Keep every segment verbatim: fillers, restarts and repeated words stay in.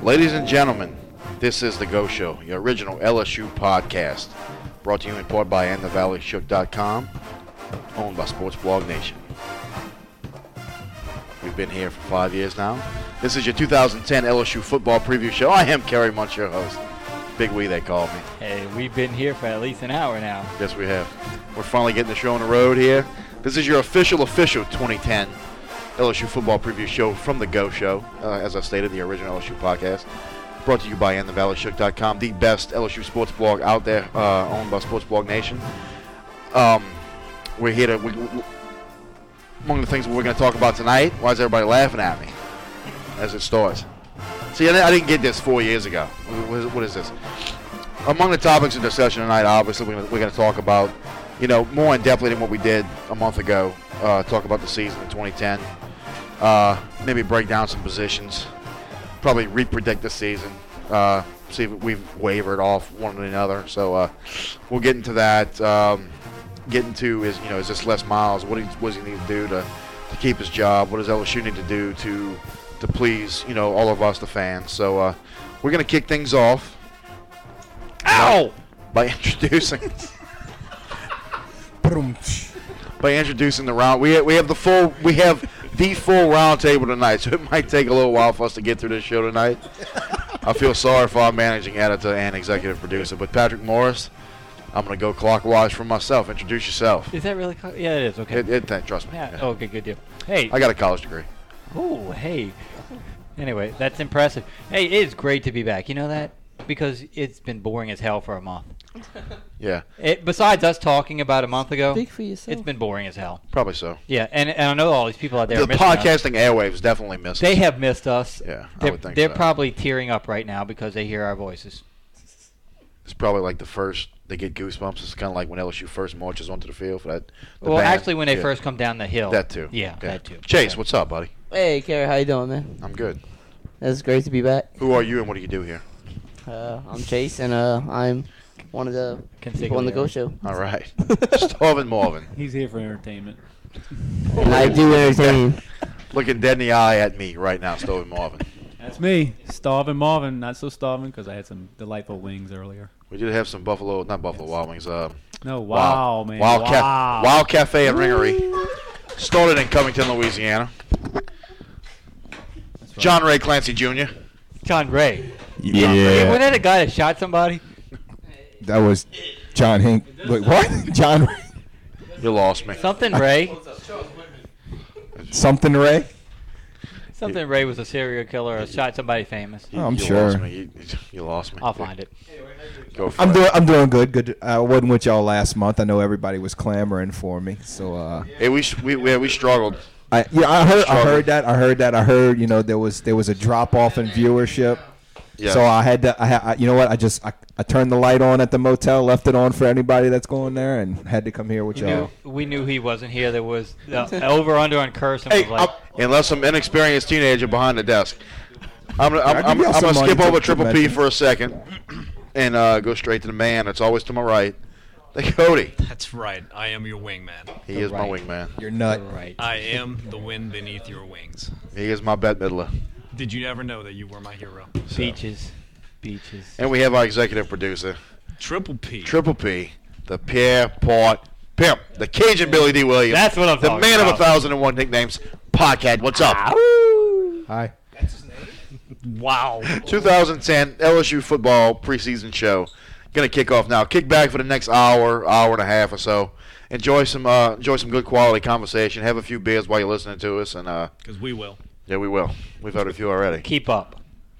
Ladies and gentlemen, this is The Go Show, your original L S U podcast, brought to you in part by and the valley shook dot com, owned by Sports Blog Nation. We've been here for five years now. This is your two thousand ten L S U football preview show. I am Kerry Munch, your host. Big Wee, they call me. Hey, we've been here for at least an hour now. Yes, we have. We're finally getting the show on the road here. This is your official, official twenty ten L S U football preview show from The Go Show. Uh, as I stated, the original L S U podcast. Brought to you by and the valley shook dot com, the best L S U sports blog out there, uh, owned by Sports Blog Nation. Um, we're here to... We, we, among the things we're going to talk about tonight, why is everybody laughing at me as it starts? See, I didn't get this four years ago. What is this? Among the topics of discussion tonight, obviously, we're going to talk about, you know, more in-depthly than what we did a month ago. Uh, talk about the season in twenty ten. Uh, maybe break down some positions. Probably re-predict the season. Uh, see if we've wavered off one another. So uh, we'll get into that. Um, get into is, you know, is this Les Miles? What, he, what does he need to do to, to keep his job? What does L S U need to do to to please, you know, all of us, the fans? So uh, we're going to kick things off. Ow! By introducing... by introducing the round. We have, we have the full we have the full round table tonight, so it might take a little while for us to get through this show tonight. I feel sorry for our managing editor and executive producer, but Patrick Morris, I'm going to go clockwise for myself. Introduce yourself. Is that really? Co- yeah, it is. Okay. It, it, it, trust me. Yeah. Yeah. Oh, okay, good deal. Hey. I got a college degree. Oh, hey. Anyway, that's impressive. Hey, it is great to be back. You know that? Because it's been boring as hell for a month. Yeah. It, besides us talking about a month ago, Speak for yourself. it's been boring as hell. Probably so. Yeah, and, and I know all these people out there The are missing us. podcasting airwaves definitely missed They us. have missed us. Yeah, I they're, would think They're so. probably tearing up right now because they hear our voices. It's probably like the first, they get goosebumps. It's kind of like when L S U first marches onto the field for that. the Well, band. actually, when they Yeah. first come down the hill. That too. Yeah, Yeah. that too. Chase, Okay. what's up, buddy? Hey, Kerry, how you doing, man? I'm good. It's great to be back. Who are you and what do you do here? Uh, I'm Chase, and uh, I'm one of the people on the Go Show. All right. Starvin Marvin. He's here for entertainment. And I do entertain. Looking dead in the eye at me right now, Starvin Marvin. That's me, starving Marvin. Not so starving because I had some delightful wings earlier. We did have some Buffalo, not Buffalo Wild Wings. Uh, No, wow, Wild, man. Wild, wow. Caf- Wild Cafe and Ringery. Started in Covington, Louisiana. That's right. John Ray Clancy Junior John Ray. Yeah, Hey, wasn't that a guy that shot somebody? that was John Hink. Wait, what? John Ray? You lost me. Something Ray. Something Ray? Something Ray was a serial killer or shot somebody famous. You, Oh, I'm you sure. Lost me. You, you lost me. I'll find it. Go for I'm it. doing. I'm doing good. Good. I wasn't with y'all last month. I know everybody was clamoring for me. So, uh, Hey, we we we, we struggled. I yeah, I heard. I Struggle. heard that. I heard that. I heard. You know, there was there was a drop off in viewership. Yeah. So I had to. I, ha- I you know what? I just I, I turned the light on at the motel, left it on for anybody that's going there, and had to come here with You y'all. knew, we knew he wasn't here. There was uh, over under on Curse and Hey, was like, I'm- unless some inexperienced teenager behind the desk. I'm gonna, I'm, I'll I'm, give y'all I'm some gonna money skip to- over to Triple P mention. for a second and uh, go straight to the man. It's always to my right. The Cody. That's right. I am your wingman. He The is my right. wingman. You're nut. right. I am the wind beneath your wings. He is my Bette Midler. Did you ever know that you were my hero? So. Beaches. Beaches. And we have our executive producer, Triple P. Triple P, the Pierre Port Pimp, the Cajun Billy D. Williams. That's what I'm the talking man of about. a thousand and one nicknames. Podcast. What's up? Hi. Wow. twenty ten L S U football preseason show. Gonna kick off now. Kick back for the next hour, hour and a half or so. Enjoy some, uh, enjoy some good quality conversation. Have a few beers while you're listening to us, and uh, Because we will. yeah, we will. We've had a few already. Keep up.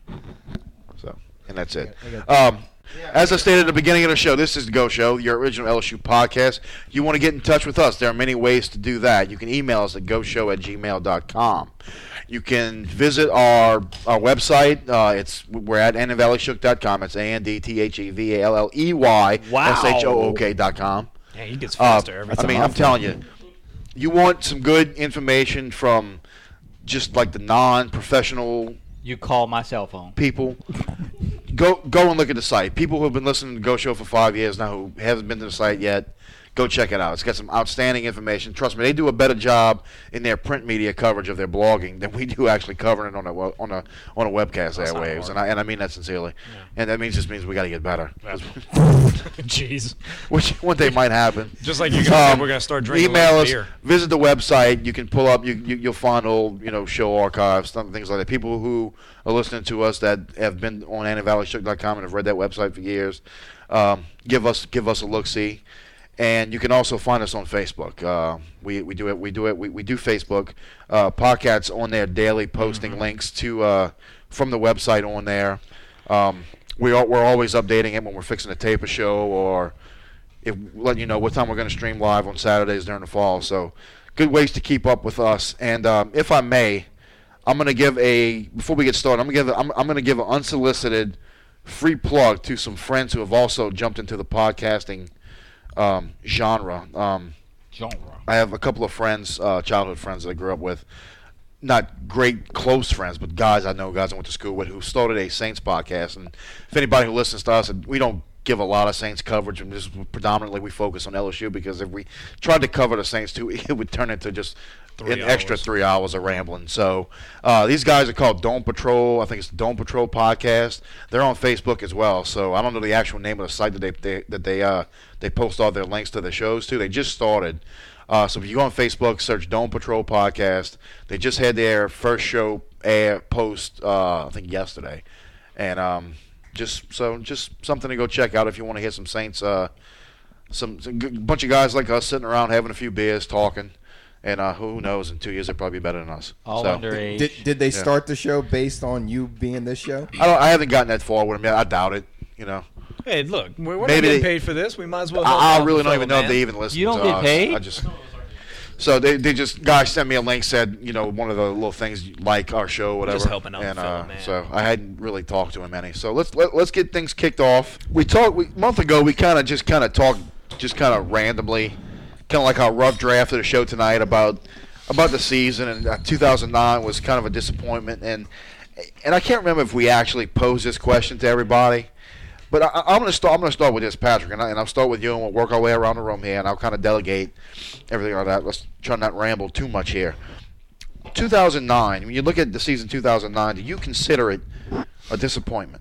So, and that's it. Um, as I stated at the beginning of the show, this is the Go Show, your original L S U podcast. You want to get in touch with us. There are many ways to do that. You can email us at go show at gmail dot com. You can visit our our website. Uh, it's we're at and the valley shook dot com. It's A N D T H E V A L L E Y S H O O K dot com. Yeah, he gets Uh, faster every I time. mean, I'm telling you, you want some good information from just like the non-professional You call my cell phone. people. Go go and look at the site. People who have been listening to Go Show for five years now who haven't been to the site yet, go check it out. It's got some outstanding information. Trust me, they do a better job in their print media coverage of their blogging than we do actually covering it on a on a on a webcast That's not airwaves. hard. And I and I mean that sincerely. Yeah. And that means just means we got to get better. Jeez. Which one day might happen. Just like you guys, Um, we're gonna start drinking Email less us. beer. Visit the website. You can pull up. You, you you'll find old you know show archives, some things like that. People who are listening to us that have been on annie valley shook dot com and have read that website for years. Um, give us give us a look see, and you can also find us on Facebook. Uh, we we do it we do it we, we do Facebook uh, podcasts on there daily, posting Mm-hmm. links to uh, from the website on there. Um, we are, we're always updating it when we're fixing to tape a show or if letting you know what time we're going to stream live on Saturdays during the fall. So good ways to keep up with us. And um, if I may, I'm going to give a before we get started. I'm going to give I'm, I'm going to give an unsolicited free plug to some friends who have also jumped into the podcasting um, genre. Um, Genre. I have a couple of friends, uh, childhood friends that I grew up with. Not great close friends, but guys I know, guys I went to school with, who started a Saints podcast. And if anybody who listens to us, we don't give a lot of Saints coverage, and just predominantly we focus on L S U because if we tried to cover the Saints too, it would turn into just Three an extra hours. three hours of rambling. So uh, these guys are called Dome Patrol. I think it's Dome Patrol Podcast. They're on Facebook as well. So I don't know the actual name of the site that they, they that they uh, they post all their links to the shows to. They just started. Uh, so if you go on Facebook, search Dome Patrol Podcast. They just had their first show air post uh, I think yesterday, and um, just so just something to go check out if you want to hear some Saints. Uh, some, some good, bunch of guys like us sitting around having a few beers, talking. And uh, who knows? In two years, they'll probably be better than us. All so, underage. Did, did they Yeah. start the show based on you being this show? I don't. I haven't gotten that far with them yet. I doubt it. You know, Hey, look, we're, we're Maybe not getting they- paid for this. We might as well. help I, I out really the don't even know fellow if they man. even listen. You don't to get us. paid? I just. So they they just guys sent me a link, said you know one of the little things you like our show, whatever. Just helping out the and fellow uh, man. so I hadn't really talked to him any. So let's let, let's get things kicked off. We talked we, a month ago. We kind of just kind of talked just kind of randomly, kind of like our rough draft of the show tonight about. about the season, and uh, two thousand nine was kind of a disappointment, and and I can't remember if we actually posed this question to everybody, but I, I'm going to start. I'm going to start with this, Patrick, and, I, and I'll start with you, and we'll work our way around the room here, and I'll kind of delegate everything like that. Let's try not ramble too much here. two thousand nine. When you look at the season two thousand nine, do you consider it a disappointment?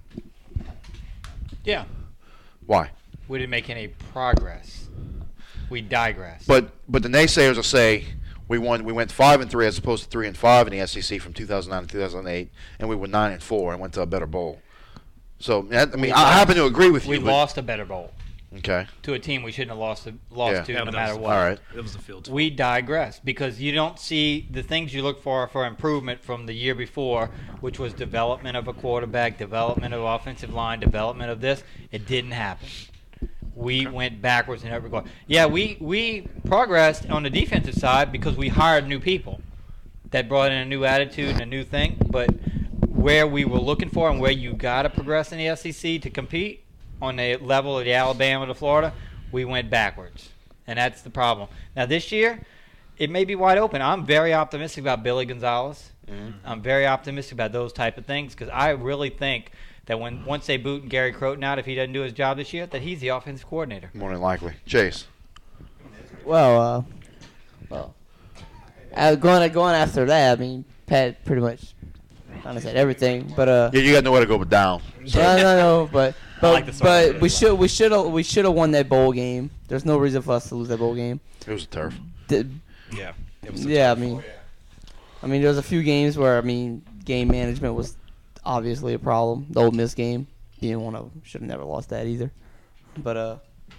Yeah. Why? We didn't make any progress. We digress. But but the naysayers will say. We won. We went five and three as opposed to three and five in the S E C from two thousand nine to two thousand eight, and we were nine and four and went to a better bowl. So I mean, We I lost- happen to agree with we you. but- lost a better bowl Okay. to a team we shouldn't have lost to, lost Yeah. to Yeah, no but matter that was- what. All right. It was the field. We digress because you don't see the things you look for for improvement from the year before, which was development of a quarterback, development of offensive line, development of this. It didn't happen. We went backwards in every regard. Yeah, we, we progressed on the defensive side because we hired new people that brought in a new attitude and a new thing. But where we were looking for and where you got to progress in the S E C to compete on the level of the Alabama to Florida, we went backwards. And that's the problem. Now, this year, it may be wide open. I'm very optimistic about Billy Gonzalez. Mm-hmm. I'm very optimistic about those type of things because I really think that when once they boot Gary Croton out, if he doesn't do his job this year, that he's the offensive coordinator. More than likely. Chase. Well, uh, well, uh, going going after that, I mean, Pat pretty much kind of said everything, but uh, Yeah, you got nowhere to go but down. So. no, no, no, but but like the song. but we should we should have we should have won that bowl game. There's no reason for us to lose that bowl game. It was a turf. The- Yeah. It was the yeah, I turf. mean, I mean, there was a few games where I mean, game management was obviously a problem. The Ole Miss game being one of them. Should have never lost that either. But uh,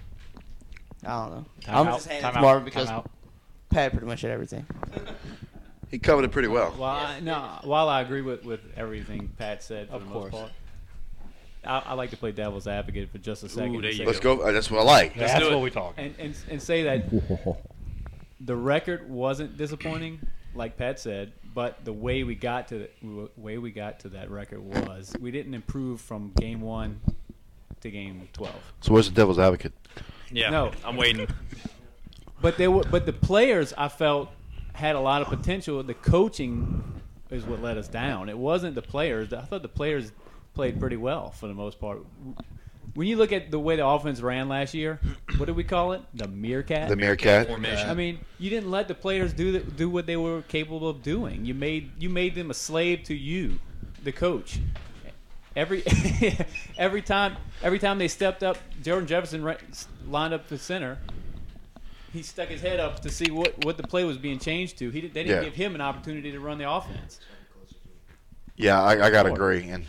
I don't know. Time I'm out, just saying time it's out, Marvin because time out. Pat pretty much did everything. He covered it pretty well. Well, I, no, while I agree with, with everything Pat said for Of the course. most part, I, I like to play devil's advocate for just a second. Ooh, there and you say- Let's go. uh, That's what I like. Let's That's do it. what we talk. and, and and say that the record wasn't disappointing, like Pat said, but the way we got to the way we got to that record was we didn't improve from game one to game twelve. So where's the devil's advocate? Yeah. No. I'm waiting. But they were, but the players I felt had a lot of potential. The coaching is what let us down. It wasn't the players. I thought the players played pretty well for the most part. when you look at the way the offense ran last year, what did we call it? The meerkat. The meerkat. Formation. I mean, you didn't let the players do the, do what they were capable of doing. You made you made them a slave to you, the coach. Every every time every time they stepped up, Jordan Jefferson ra- lined up the center. He stuck his head up to see what, what the play was being changed to. He did, they didn't Yeah. give him an opportunity to run the offense. Yeah, I, I gotta agree. And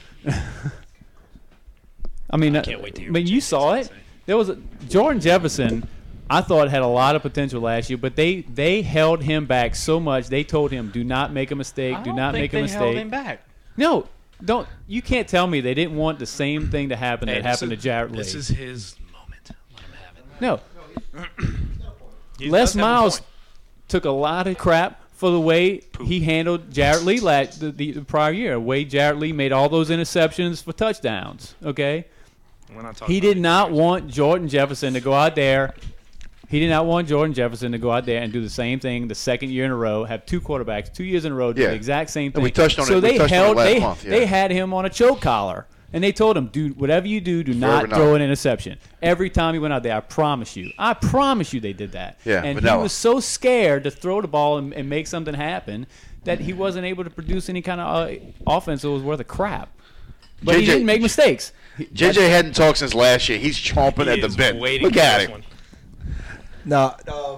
I mean, Can't wait to hear I mean, what you J J saw has it. to say. There was a, Jordan Jefferson. I thought had a lot of potential last year, but they they held him back so much. They told him, "Do not make a mistake. I Do don't not think make a they mistake." held him back. No, don't. You can't tell me they didn't want the same thing to happen Hey, that this happened is- to Jarrett Lee. This is his moment. Let him have it. No, He Les does have a Miles point. took a lot of crap for the way he handled Jarrett Lee last, the, the, the prior year. The way Jarrett Lee made all those interceptions for touchdowns. Okay, We're not talking he about did it. not want Jordan Jefferson to go out there. He did not want Jordan Jefferson to go out there and do the same thing the second year in a row, have two quarterbacks, two years in a row, do Yeah. the exact same And thing. we touched on so it- we they touched on it held, last they, month, yeah. they had him on a choke collar. And they told him, dude, whatever you do, do not Forever throw not. an interception. Every time he went out there, I promise you. I promise you they did that. Yeah, and vanilla. he was so scared to throw the ball and, and make something happen that he wasn't able to produce any kind of uh, offense that was worth a crap. But he J J didn't make mistakes. He- J J hadn't talked since last year. He's chomping He at the is bit. waiting Look for at this him. one. No, um,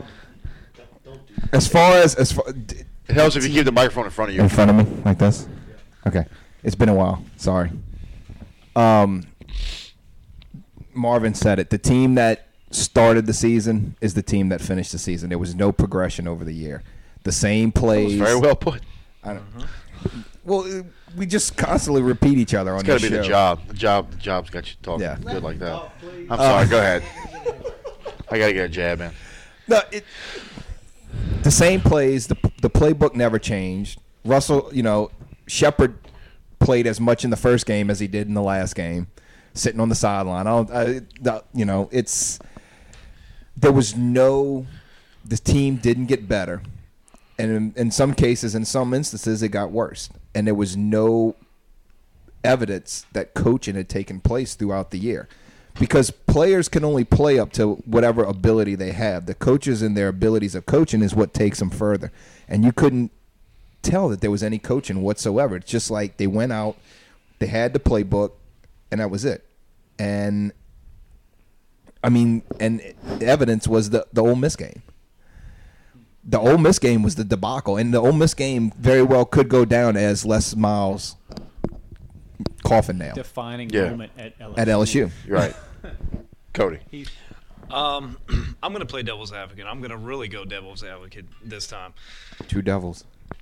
as far as as far d- It helps if you keep the microphone in front of you. in front of me like this. Okay, it's been a while. Sorry. Um, Marvin said it. The team that started the season is the team that finished the season. There was no progression over the year. The same That was plays. very well put. I don't, Well, uh, we just constantly repeat each other on It's got to this be the show. job. The job. The job's got you talking Yeah. good like that. I'm sorry. Go ahead. I got to get a jab in. No, it, the same plays. The the playbook never changed. Russell, you know, Shepard played as much in the first game as he did in the last game, sitting on the sideline. I don't, I, the, you know, it's there was no. The team didn't get better, and in, in some cases, in some instances, it got worse. And there was no evidence that coaching had taken place throughout the year. Because players can only play up to whatever ability they have. The coaches and their abilities of coaching is what takes them further. And you couldn't tell that there was any coaching whatsoever. It's just like they went out, they had the playbook, and that was it. And, I mean, and the evidence was the, the Ole Miss game. The Ole Miss game was the debacle. And the Ole Miss game very well could go down as Les Miles' coffin nail Defining Yeah. moment at L S U. at L S U. You're right. Cody. Um, I'm going to play devil's advocate. I'm going to really go devil's advocate this time. Two Devils.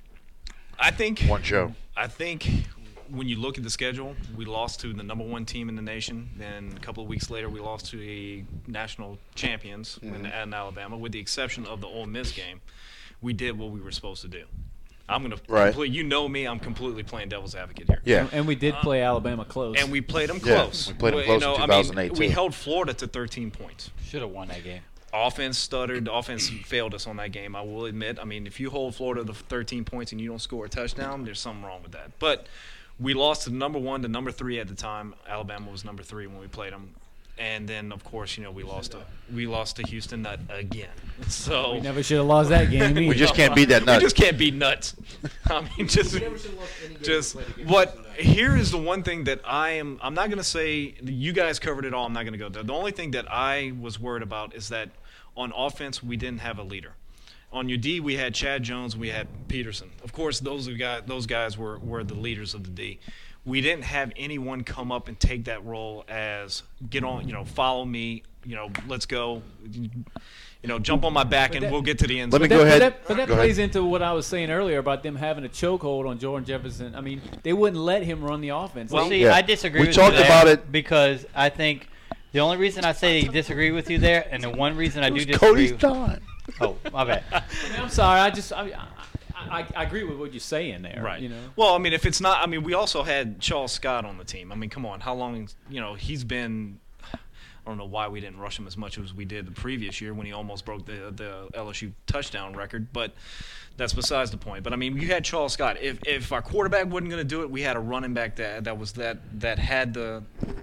I think One show. I think when you look at the schedule, we lost to the number one team in the nation. Then a couple of weeks later, we lost to the national champions in, in Alabama. With the exception of the Ole Miss game, we did what we were supposed to do. I'm gonna Right. complete, you know me. I'm completely playing devil's advocate here. Yeah. And, and we did play Alabama close. And we played them Yeah, close. we played 'em You close in know, I mean, two thousand eight, we too. held Florida to thirteen points. Should have won that game. Offense stuttered. Offense failed us on that game. I will admit. I mean, if you hold Florida to thirteen points and you don't score a touchdown, there's something wrong with that. But we lost to number one to number three at the time. Alabama was number three when we played them. And then, of course, you know, we lost to we lost to Houston Nut again. So we never should have lost that game either. We just can't beat that nut. We just can't beat nuts. I mean, just, just. But here is the one thing that I am. I'm not going to say you guys covered it all. I'm not going to go there. The only thing that I was worried about is that on offense we didn't have a leader. On your D, we had Chad Jones, we had Peterson. Of course, those guys, those guys were, were the leaders of the D. We didn't have anyone come up and take that role as get on, you know, follow me, you know, let's go, you know, jump on my back and that- we'll get to the end Let zone. me But go that, ahead. But that, but that Go ahead. plays into what I was saying earlier about them having a chokehold on Jordan Jefferson. I mean, they wouldn't let him run the offense. Well, They- see, Yeah. I disagree We with talked you there about it- because I think the only reason I say I disagree with you there, and the one reason I do disagree. Cody's time. Oh, my bad. I mean, I'm sorry. I just I, I, I, I agree with what you're saying there. Right. You know. Well, I mean, if it's not, I mean, we also had Charles Scott on the team. I mean, come on, how long? You know, he's been. I don't know why we didn't rush him as much as we did the previous year when he almost broke the the L S U touchdown record, but that's besides the point. But I mean, you had Charles Scott. If if our quarterback wasn't going to do it, we had a running back that that was that that had the the,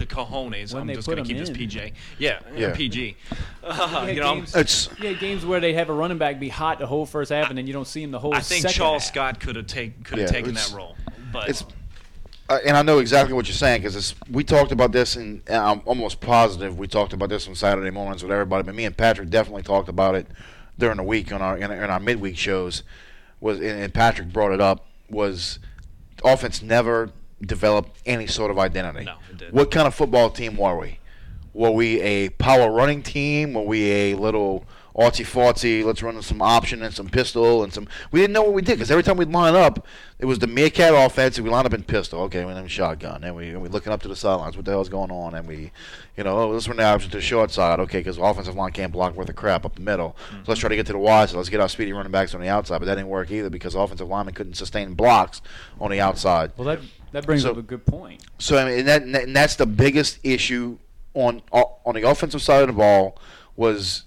the cojones. When I'm they just put going to him keep this in. P J. Yeah, Yeah. P G. You Uh, had you know, games, It's you had games where they have a running back be hot the whole first half, and then you don't see him the whole I think second Charles half. Scott could have take, could have Yeah, taken it's- that role. But it's uh, and I know exactly what you're saying because we talked about this, and and I'm almost positive we talked about this on Saturday mornings with everybody. But me and Patrick definitely talked about it during the week on our in, in our midweek shows. Was and, and Patrick brought it up was offense never developed any sort of identity. No, it didn't. What kind of football team were we? Were we a power running team? Were we a little artsy-fartsy, let's run some option and some pistol and some – we didn't know what we did because every time we'd line up, it was the meerkat offense and we line up in pistol. Okay, we then shotgun. And we, and we looking up to the sidelines. What the hell's going on? And we, you know, oh, let's run the option to the short side. Okay, because offensive line can't block worth of crap up the middle. Mm-hmm. So let's try to get to the wide side. Let's get our speedy running backs on the outside. But that didn't work either because offensive linemen couldn't sustain blocks on the outside. Well, that that brings So- up a good point. So I mean, and, that, and that's the biggest issue on on the offensive side of the ball was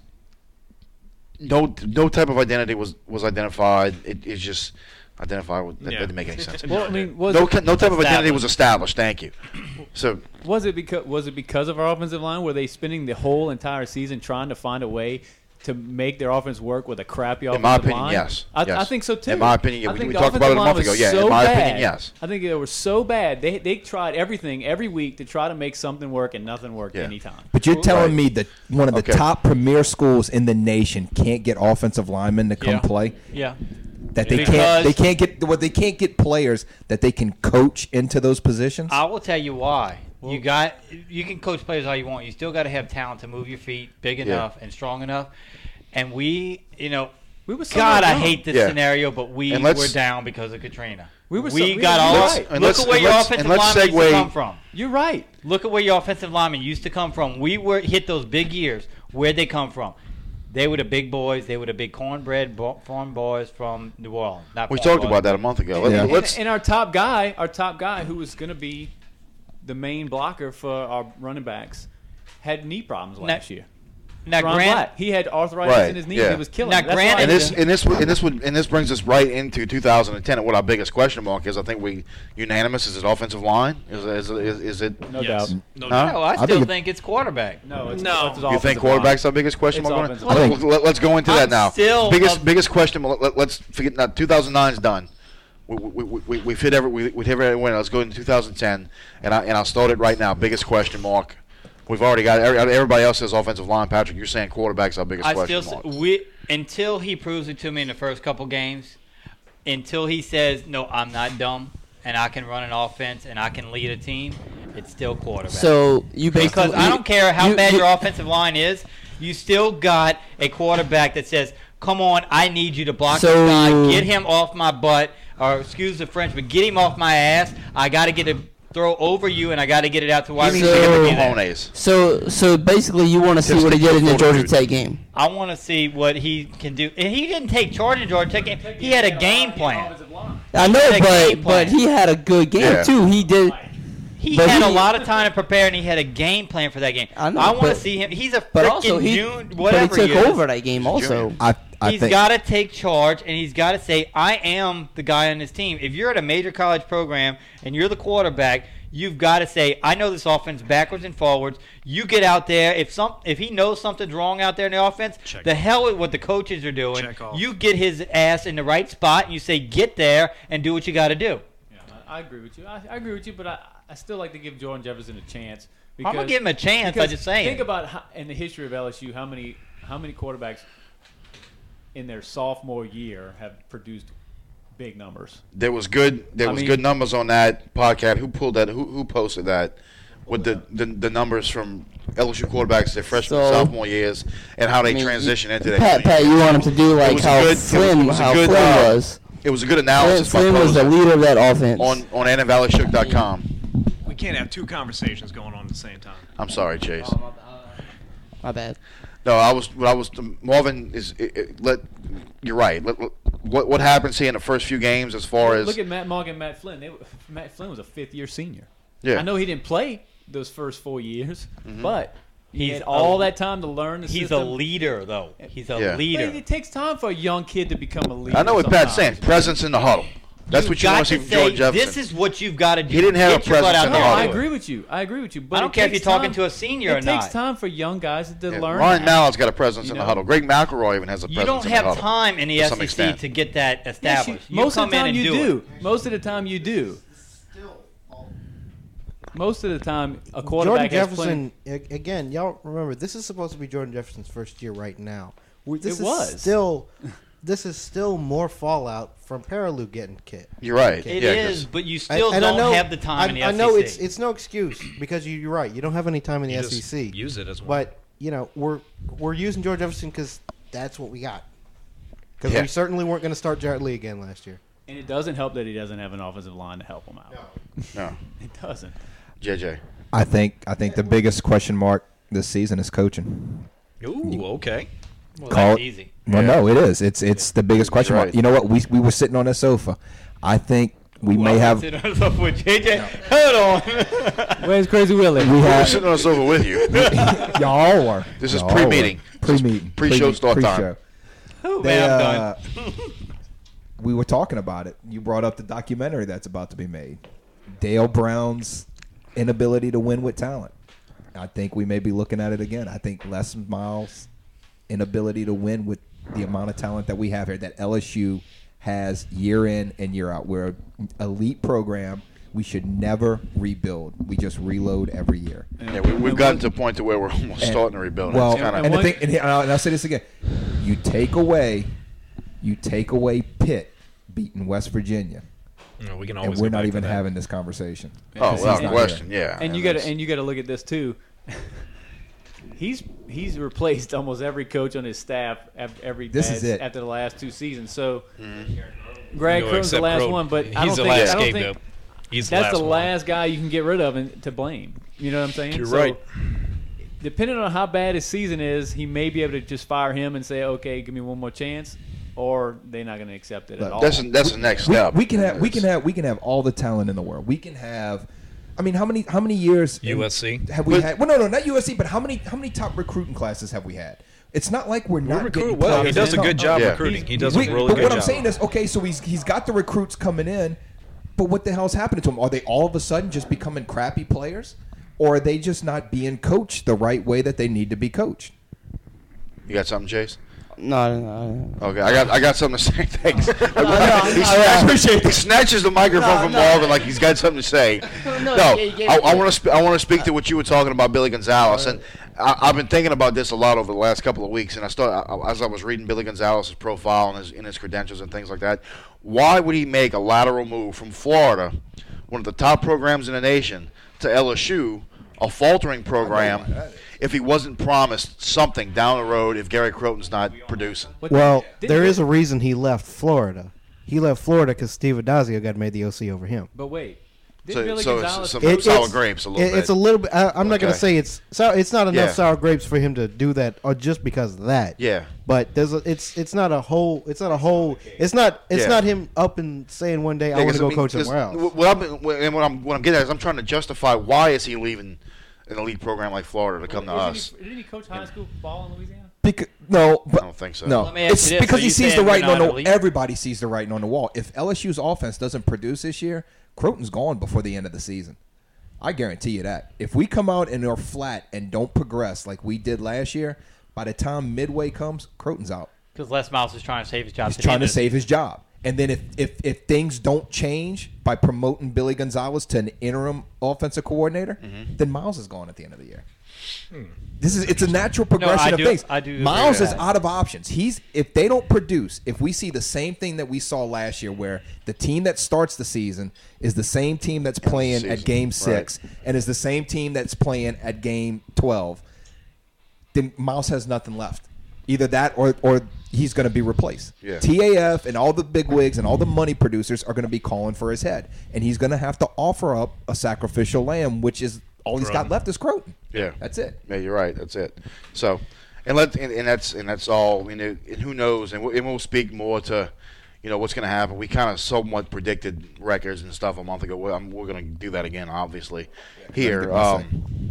no no type of identity was, was identified. It, it's just identified. With, that Yeah. didn't make any sense. Well, I mean, was no it, no type of identity Established. was established. Thank you. So was it because was it because of our offensive line? Were they spending the whole entire season trying to find a way to make their offense work with a crappy offensive in my opinion, line? yes. I, yes. I think so too. In my opinion, yeah, I we, think we the talked about it a offensive month line ago. was Yeah, so in my bad. opinion, yes. I think they were so bad. They they tried everything every week to try to make something work, and nothing worked Yeah. anytime. But you're telling Right. me that one of the Okay. top premier schools in the nation can't get offensive linemen to come Yeah. play? Yeah. That they Because- can't they can't get what they can't get players that they can coach into those positions? I will tell you why. You got you can coach players all you want. You still got to have talent to move your feet big enough and strong enough. And we, you know, We were so God, I young. hate this Yeah. scenario, but we And let's- were down because of Katrina. We were so- we we got were all. right. And Look let's- at where and your let's- offensive and let's linemen used to segue- come from. You're right. Look at where your offensive linemen used to come from. We were hit those big years. Where'd they come from? They were the big boys. They were the big cornbread bo- farm boys from New Orleans. Not we farm talked boys. about that a month ago. Let's, Yeah. And, let's and our top guy, our top guy, who was going to be the main blocker for our running backs, had knee problems last year. Now, Ron Grant, Black, he had arthritis Right, in his knee. yeah. He was killing. Now, him. That's Grant- why and he this did- and this and this would and this brings us right into two thousand ten. And what our biggest question mark is, I think we unanimous is it offensive line? Is is is, is it? no yes. doubt. No Huh? doubt. no, I I still think think, it- it's quarterback. No, it's, No. it's You think offensive quarterback's line. our biggest question It's mark? offensive Let- line. let- Let's go into I'm that now. still biggest of- biggest question. Let, let's forget. Now, two thousand nine is done. We, we, we, we, we've hit every we, we've hit every win. Let's go into two thousand ten, and I and I'll start it right now. Biggest question mark. We've already got every, everybody else says offensive line. Patrick, you're saying quarterback's our biggest I question still mark. s- we until he proves it to me in the first couple games, until he says no, I'm not dumb and I can run an offense and I can lead a team. It's still quarterback. So you basically because I don't care how you- bad you- your offensive line is, you still got a quarterback that says, "Come on, I need you to block So- this guy. Get him off my butt." Or excuse the French, but get him off my ass. I got to get a throw over you, and I got to get it out to wide He needs receiver. to get So- the Get it. cojones. So so basically, you want to see Just what he stick did in the to Georgia fortitude. Tech game. I want to see what he can do. And he didn't take charge in Georgia Tech game. He had a game plan. I know, had a game but plan. but he had a good game Yeah. too. He did. He But had a he- lot of time to prepare, and he had a game plan for that game. I know, want to but- see him. He's a But also freaking he, June, but whatever he took he is. over that game also. Junior. I I He's think got to take charge, and he's got to say, "I am the guy on this team." If you're at a major college program and you're the quarterback, you've got to say, "I know this offense backwards and forwards." You get out there. If some, if he knows something's wrong out there in the offense, Check the off. hell with what the coaches are doing. Check off. You get his ass in the right spot, and you say, "Get there and do what you got to do." Yeah, I I agree with you. I, I agree with you, but I, I still like to give Jordan Jefferson a chance. I'm gonna because- give him a chance. because I'm just saying. Think about how, in the history of L S U how many how many quarterbacks in their sophomore year have produced big numbers. There was good. There I was mean- good numbers on that podcast. Who pulled that? Who who posted that? With the, the the numbers from L S U quarterbacks their freshman So- sophomore years and how they I mean, transition you- into that. Pat, Pat, you want him to do It like was a how good- it was- Flynn, it was a how good, Flynn uh, was. It was a good Flynn, analysis by Flynn was the Poser leader of that offense. on on N F Valley Shook dot com. We can't have two conversations going on at the same time. I'm sorry, Chase. My bad. No, I was. What I was. Marvin is. It, it, let. You're right. Let, let- what what happens here in the first few games as far as Look at Matt Mogg and Matt Flynn. They, were- Matt Flynn was a fifth year senior. yeah. I know he didn't play those first four years, Mm-hmm. but he He's had a- all that time to learn the He's a system. leader, though. He's a Yeah. But leader. it takes time for a young kid to become a leader. I know what Pat's sometimes. saying. Presence in the huddle. That's You've what you got want to see to from say, Jordan Jefferson. This is what you've got to do. He didn't have Get a your butt presence out in the there. huddle. I and do it. agree with you. I agree with you. But I don't it care if takes you're talking time- to a senior or It takes not. time for young guys to Yeah, learn. Ryan that. Mallett's got a presence You in the know? huddle. Greg McElroy even has a presence You don't in the have huddle. time in the to some S E C extent. to get that Yes, you- established. You most come of the time in and you do do. it. Most of the time you do. Most of the time, a Jordan quarterback has plenty. Jefferson, a- again, y'all remember, this is supposed to be Jordan Jefferson's first year right now. We- This It is was. still, this is still more fallout from Paraloo getting kicked. You're right. It yeah, is, 'cause but you still And- and I don't know- have the time I, in the I S E C. know it's it's no excuse because you, you're right. You don't have any time in the You S E C. just use it as well. But you know we're we're using George Jefferson because that's what we got. Because Yeah. we certainly weren't going to start Jarrett Lee again last year. And it doesn't help that he doesn't have an offensive line to help him out. no. It doesn't. J J. I think I think the biggest question mark this season is coaching. Ooh, okay. well, call that's it- easy. Well, Yeah. no, it is. It's it's the biggest question You're mark. right. You know what? We we were sitting on a sofa. I think we may have we Sit on top with J J. Hold on. Where's Crazy Willie? We're have sitting on a sofa with you. y'all are. This is y'all pre-meeting. are. Pre-meeting. Pre-show start time. Pre-show. Oh, They, man, I'm uh, done. we were talking about it. You brought up the documentary that's about to be made. Dale Brown's inability to win with talent. I think we may be looking at it again. I think Les Miles' inability to win with the amount of talent that we have here, that L S U has year in and year out. We're an elite program. We should never rebuild. We just reload every year. Yeah, we, we've gotten to a point to where we're almost And- starting to rebuild. Well, It's kinda, and, the one- thing, and, here- and I'll, and I'll say this again: you take away, you take away Pitt beating West Virginia, No, we can and always we're go not back to even that. having this conversation. oh, Because without he's not question, here. yeah. And you got to and you got to look at this too. he's he's replaced almost every coach on his staff af- every This bad- is it. after the last two seasons. So Mm-hmm. Greg No, Croton's the except last Croton. one, but He's I don't the think last I don't scapegoat. think He's that's the one. last guy you can get rid of and to blame. You know what I'm saying? You're So, right. Depending on how bad his season is, he may be able to just fire him and say, "Okay, give me one more chance," or they're not going to accept it Look, at all. That's that's the next We, step. we can have we can have we can have all the talent in the world. We can have. I mean, how many how many years in- U S C? have we But- had? Well, no, no, not U S C, but how many how many top recruiting classes have we had? It's not like we're We not recruit getting well. He players does a that good come. job Yeah. recruiting. He does We- a really but good what job. I'm saying is, okay, so he's he's got the recruits coming in, but what the hell's happening to them? Are they all of a sudden just becoming crappy players, or are they just not being coached the right way that they need to be coached? You got something, Chase? No, no, no. Okay, I got I got something to say. Thanks. he, no, snatches, he snatches the microphone No, from no. Marvin like he's got something to say. No, No, yeah, yeah, I, I yeah. want to sp- I want to speak to what you were talking about, Billy Gonzalez, and I, I've been thinking about this a lot over the last couple of weeks. And I start I, as I was reading Billy Gonzalez's profile and his in his credentials and things like that. Why would he make a lateral move from Florida, one of the top programs in the nation, to L S U, a faltering program, if he wasn't promised something down the road if Gary Croton's not producing? But Well, didn't there they- is a reason he left Florida. He left Florida because Steve Adazio got made the O C over him. But wait, did So, Billy so Gonzalez? it's some It- sour it's- grapes a little It- bit. It's a little bit. I, I'm not going Okay. to say it's sour. It's not enough Yeah. sour grapes for him to do that, or just because of that. Yeah. But there's a, it's it's not a whole. It's not a whole. It's not. It's Yeah. not him up and saying one day I Yeah, want 'cause to go mean, coach 'cause somewhere else. wh- What, I've been, wh- and what I'm what I'm getting at is I'm trying to justify why is he leaving an elite program like Florida to come to Isn't us. He, didn't he coach high school ball in Louisiana? Because, no, but I don't think so. No, Let me ask it's you this. because So he you sees the saying we're writing on not the. elite? Everybody sees the writing on the wall. If L S U's offense doesn't produce this year, Croton's gone before the end of the season. I guarantee you that. If we come out and are flat and don't progress like we did last year, by the time midway comes, Croton's out. Because Les Miles is trying to save his job. He's the trying end to of the save his job. And then if, if if things don't change by promoting Billy Gonzalez to an interim offensive coordinator, Mm-hmm. then Miles is gone at the end of the year. Hmm. This is it's a natural progression I of do- things. I do agree Miles with is that. out of options. He's if they don't produce, if we see the same thing that we saw last year, where the team that starts the season is the same team that's playing season, at game six and is the same team that's playing at game twelve, then Miles has nothing left. Either that or or he's going to be replaced. Yeah. T A F and all the big wigs and all the money producers are going to be calling for his head, and he's going to have to offer up a sacrificial lamb, which is all he's got Croton. left is Croton. Yeah, That's it. Yeah, you're right. That's it. So, and let and, and that's and that's all. You know, and who knows? And we'll, and we'll speak more to, you know, what's going to happen. We kind of somewhat predicted records and stuff a month ago. We're, I'm, we're going to do that again, obviously, here. get my say. Um,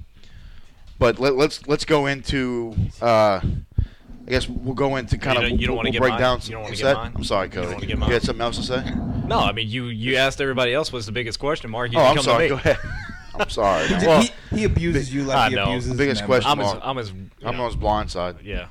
but let, let's let's go into. Uh, I guess we'll go into kind You of. don't- you don't we'll, wanna we'll get break mine? down. You don't wanna what's get that? mine? I'm sorry, You don't Cody. wanna get You mine? had something else to say? No, I mean you. You asked everybody else what's the biggest question mark. You Oh, didn't I'm come sorry. To me. Go ahead. I'm sorry. He, Well, he, he abuses you like I he know. abuses The biggest them. question- I'm as. Mark. I'm as. you I'm know, on his blind side. Yeah.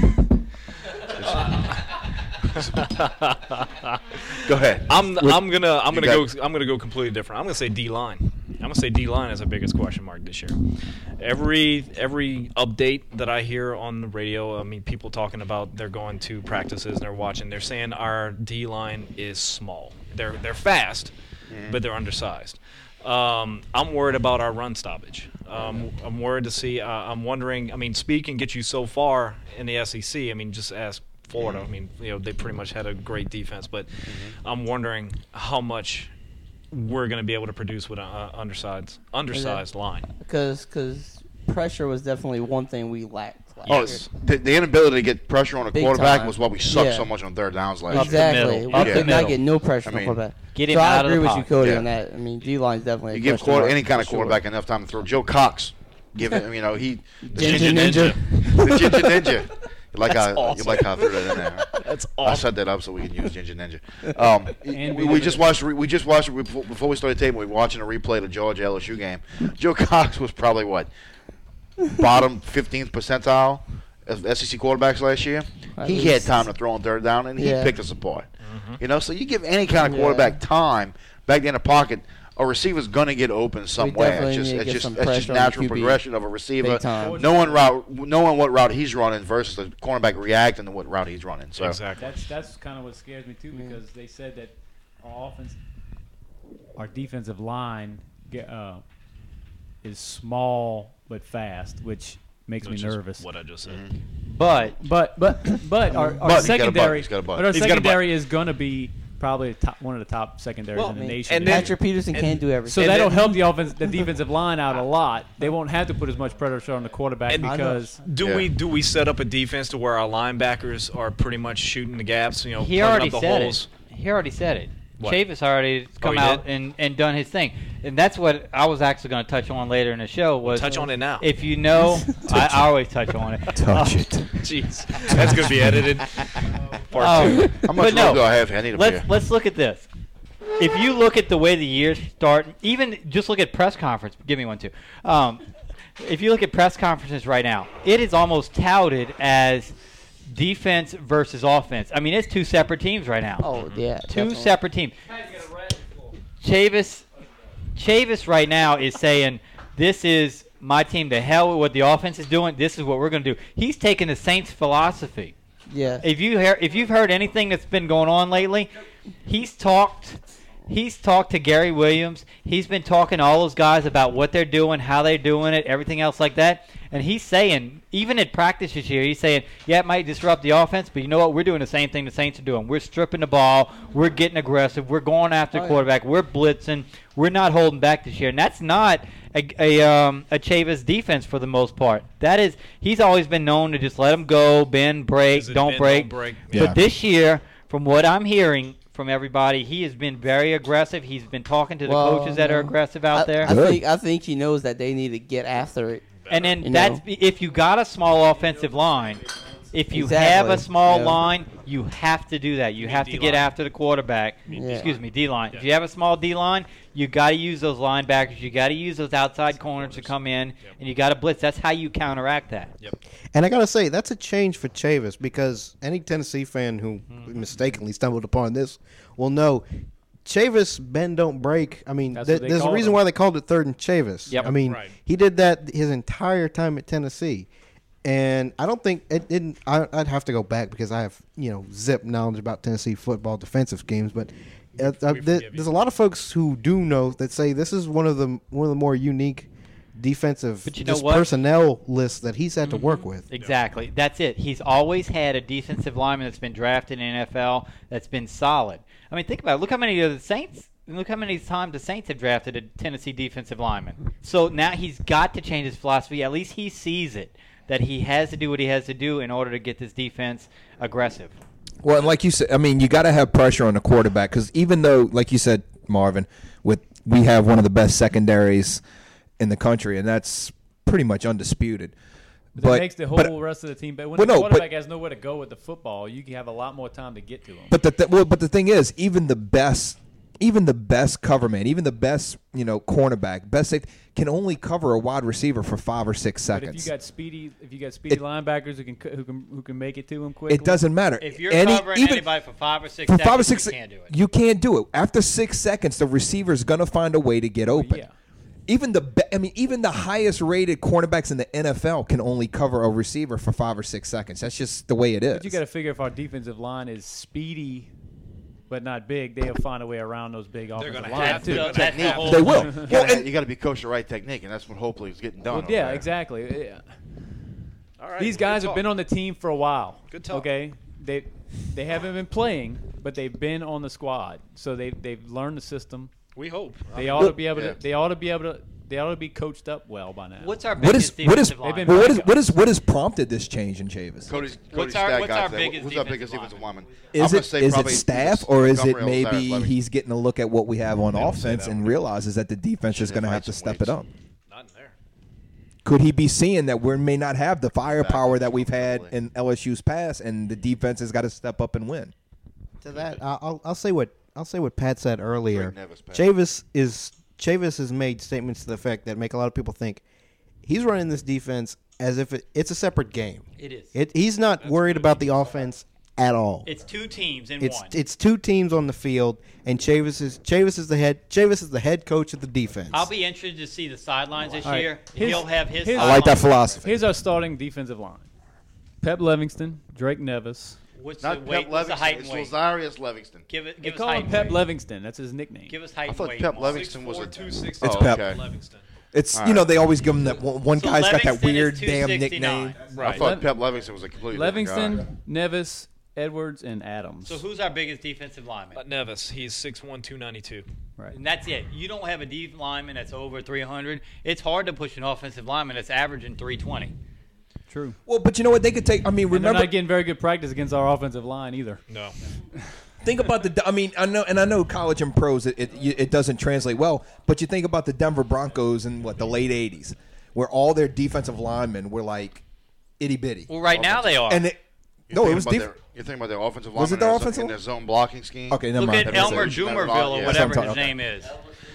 Go ahead. I'm. I'm gonna. I'm You gonna got- go. I'm gonna go completely different. I'm gonna say D line. I'm gonna say D line is the biggest question mark this year. Every every update that I hear on the radio, I mean, people talking about they're going to practices and they're watching. They're saying our D line is small. They're they're fast, but they're undersized. Um, I'm worried about our run stoppage. Um, I'm worried to see. Uh, I'm wondering. I mean, speed can get you so far in the S E C. I mean, just ask Florida. I mean, you know, they pretty much had a great defense, but I'm wondering how much we're going to be able to produce with an uh, undersized undersized line. Because cause pressure was definitely one thing we lacked last Oh, year. it's, the, the inability to get pressure on a Big quarterback time. was why we sucked Yeah. so much on third downs last year. Exactly. middle. We Up the could not middle. get no pressure I on mean, quarterback. Get so him I out of agree the with you, pocket. Cody, Yeah. on that. I mean, D line's definitely. You a give question quarter, mark, any kind of for sure. quarterback enough time to throw. Joe Cox, give him, you know, he the Ginger Ninja. Ninja. the Ginger Ninja. You like That's how you awesome. like how I threw that in there. That's I awesome. set that up so we can use Ginger Ninja. Um, And we, we we did just it. watched. We just watched before before we started taping. We were watching a replay of the Georgia L S U game. Joe Cox was probably what bottom fifteenth percentile of S E C quarterbacks last year. At He had least. time to throw on third down, and he Yeah. picked us apart. Mm-hmm. You know, so you give any kind of Yeah. quarterback time back in the pocket, a receiver's going to get open somewhere. definitely It's just, need to it's get just, some it's just pressure on the natural Q B. progression of a receiver Big time. knowing route, knowing what route he's running versus the cornerback reacting to what route he's running. So Exactly. That's that's kind of what scares me too, because they said that our offense, our defensive line, get, uh, is small but fast, which makes Which me is nervous. what I just said. But But but but our, our But he's got a butt. secondary, He's got a butt. but our He's got a butt. secondary is going to be probably top, one of the top secondaries Well, in the and nation. then- Patrick Peterson and- can't do everything. so and that'll then- help the offense, the defensive line out a lot. They won't have to put as much pressure on the quarterback And- because Do Yeah. we do we set up a defense to where our linebackers are pretty much shooting the gaps? You know, he plugging already up the said holes. it. He already said it. What? Chavis already come he out did? and, and done his thing, and that's what I was actually going to touch on later in the show. Was Touch on it now. If you know, I, I always touch on it. Touch Uh, it. Jeez, that's gonna be edited. Part Oh, two. how much but no, room do I have here? I need a let's beer. let's look at this. If you look at the way the years start, even just look at press conference. Give me one too. Um, if you look at press conferences right now, it is almost touted as defense versus offense. I mean, it's two separate teams right now. Oh yeah, two definitely. separate teams. Chavis, Chavis right now is saying, "This is my team. The hell with what the offense is doing. This is what we're going to do." He's taking the Saints' philosophy. Yeah. If you hear, if you've heard anything that's been going on lately, he's talked. He's talked to Gary Williams. He's been talking to all those guys about what they're doing, how they're doing it, everything else like that. And he's saying, even at practice this year, he's saying, yeah, it might disrupt the offense, but you know what? We're doing the same thing the Saints are doing. We're stripping the ball. We're getting aggressive. We're going after Oh, the yeah. quarterback. We're blitzing. We're not holding back this year. And that's not a, a, um, a Chavis defense for the most part. That is, he's always been known to just let them go, bend, break, Is it don't bend, break. don't break? Yeah. But this year, from what I'm hearing from everybody, he has been very aggressive. He's been talking to the Well, coaches that are no. aggressive out I, there. I Good. think I think he knows that they need to get after it. And then You that's know. if you got a small offensive line, if you Exactly. have a small Yeah. line, you have to do that. You have to get D-line? after the quarterback. Yeah. Excuse me, D line. Yeah. If you have a small D line, you got to use those linebackers. You got to use those outside corners to come in, and you got to blitz. That's how you counteract that. Yep. And I gotta say, that's a change for Chavis, because any Tennessee fan who Mm-hmm. mistakenly stumbled upon this will know Chavis bend don't break. I mean, That's th- what they there's a called reason him. why they called it third and Chavis. Yep. I mean, Right. he did that his entire time at Tennessee, and I don't think it didn't. I, I'd have to go back because I have you know zip knowledge about Tennessee football defensive schemes, but. Uh, uh, We th- forgive you. there's a lot of folks who do know that say this is one of the one of the more unique defensive But you know just what? personnel lists that he's had to work with. Exactly. That's it. He's always had a defensive lineman that's been drafted in the N F L that's been solid. I mean, think about it. Look how many of the Saints. Look how many times the Saints have drafted a Tennessee defensive lineman. So now he's got to change his philosophy. At least he sees it, that he has to do what he has to do in order to get this defense aggressive. Well, and like you said, I mean, you got to have pressure on the quarterback because even though, like you said, Marvin, with we have one of the best secondaries in the country, and that's pretty much undisputed. But, But it makes the whole but, rest of the team better. When Well, the no, but- quarterback has nowhere to go with the football, you can have a lot more time to get to him. but the th- well, but the thing is, even the best even the best cover man, even the best, you know, cornerback, best safety can only cover a wide receiver for five or six But seconds. if you got speedy, if you got speedy It- linebackers who can c- who can who can make it to him quickly, It doesn't matter. If you're Any- covering even anybody for five or six for seconds, five or six, you can't do it. you can't do it. After six seconds, the receiver's gonna find a way to get open. yeah. Even the be- I mean, even the highest rated cornerbacks in the N F L can only cover a receiver for five or six seconds. That's just the way it is. But you got to figure if our defensive line is speedy, but not big, they'll find a way around those big offensive gonna lines have too. to. That's the- that's the whole- They will. You Well, gotta, and- you got to be coached the right technique, and that's what hopefully is getting done. Well, over yeah, there. exactly. Yeah. All right, These good guys have talk. been on the team for a while. Good talk. Okay, they they haven't been playing, but they've been on the squad, so they they've learned the system. We hope. They ought to be able Yeah. to. They ought to be able to. They ought to be coached up well by now. What's our What is biggest what is defensive well, line? been- what is what is what has prompted this change in Chavis? Cody's, What's Cody's our- stat what's guy our today. biggest Who's our defensive biggest defensive lineman? lineman? I'm Is gonna it say is it probably staff or is it Montgomery or maybe Lazarus Levy. he's getting a look at what we have on don't say offense that and word. realizes that the defense is Should going to have have to some step weights. it up? Not in there. Could he be seeing that we may not have the firepower that we've had Probably. in L S U's past, and the defense has got to step up and win? To that, I- I'll I'll say what I'll say what Pat said earlier. Greg Nevis, Pat. Chavis is Chavis has made statements to the effect that make a lot of people think he's running this defense as if it, it's a separate game. It is. It, he's not worried about the offense at all. It's two teams in It's one. it's two teams on the field, and Chavis is Chavis is the head Chavis is the head coach of the defense. I'll be interested to see the sidelines this All right. year. His- He'll have his. his- I like that sidelines. philosophy. Here's our starting defensive line: Pep Livingston, Drake Nevis. What's Not the weight? Pep What's the height Livingston. and It's weight? Lazarius Livingston. Give it. They Give us call height him and Pep weight. Livingston. That's his nickname. Give us height I and thought weight. Pep Mark. Livingston was a two It's sixty. Pep. okay. Livingston. It's All you know right. they always give him that one, one So guy's got that Livingston is weird damn 269. nickname. I Right. thought Lev- Pep Livingston was a completely different guy. Livingston, Nevis, Edwards, and Adams. So who's our biggest defensive lineman? Uh, Nevis, he's six one, two ninety-two. right. And that's it. You don't have a deep lineman that's over three hundred. It's hard to push an offensive lineman that's averaging three twenty. True. Well, but you know what they could take. I mean, And they're remember not getting very good practice against our offensive line either. No. think about the. I mean, I know, and I know college and pros it, it it doesn't translate well. But you think about the Denver Broncos in what the late eighties, where all their defensive linemen were like itty bitty, Well, right now they are. and it, You're no, it thinking was about different. their- You're thinking about their offensive line Was it their in, offensive in their zone blocking scheme. Okay, never Look mind. at Never Elmer said- Jumerville Yeah, or that's whatever what I'm his talking- name is.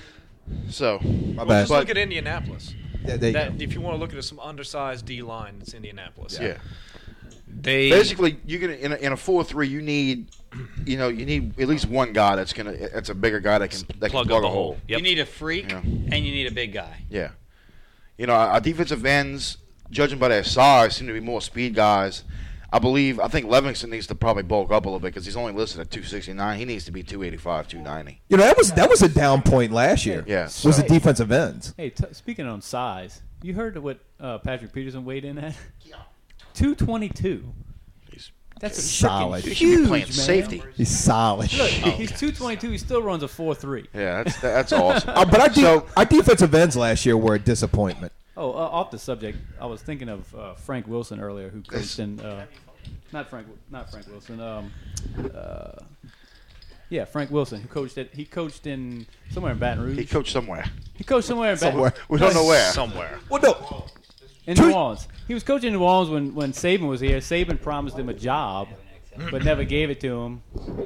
So, My Well, bad. just look at Indianapolis. Yeah, there you That, go. if you want to look at some undersized D line, it's Indianapolis. yeah. They Basically, you can in a, in a four three. You need, you know, you need at least one guy that's gonna. That's a bigger guy that can that plug can plug up a the hole. hole. Yep. You need a freak Yeah. and you need a big guy. Yeah. You know, our defensive ends, judging by their size, seem to be more speed guys. I believe, I think Livingston needs to probably bulk up a little bit because he's only listed at two sixty-nine. He needs to be two eighty-five, two ninety. You know that was that was a down point last year. Yeah. was the so- defensive ends. Hey, t- speaking on size, you heard what uh, Patrick Peterson weighed in at? two twenty-two. He's, That's a Solid. freaking he should be huge, playing man. safety. He's solid. Look, he's two twenty-two. He still runs a four three. Yeah, that's that's awesome. Uh, but our, de- So- our defensive ends last year were a disappointment. Oh, uh, off the subject, I was thinking of uh, Frank Wilson earlier, who Yes. coached in uh, not Frank, not Frank Wilson. Um, uh, yeah, Frank Wilson, who coached at he coached in somewhere in Baton Rouge. He coached somewhere. He coached somewhere in Baton Somewhere. We don't know where. somewhere. Well, no. in Two- New Orleans. He was coaching in New Orleans when when Saban was here. Saban promised him a job, but never gave it to him.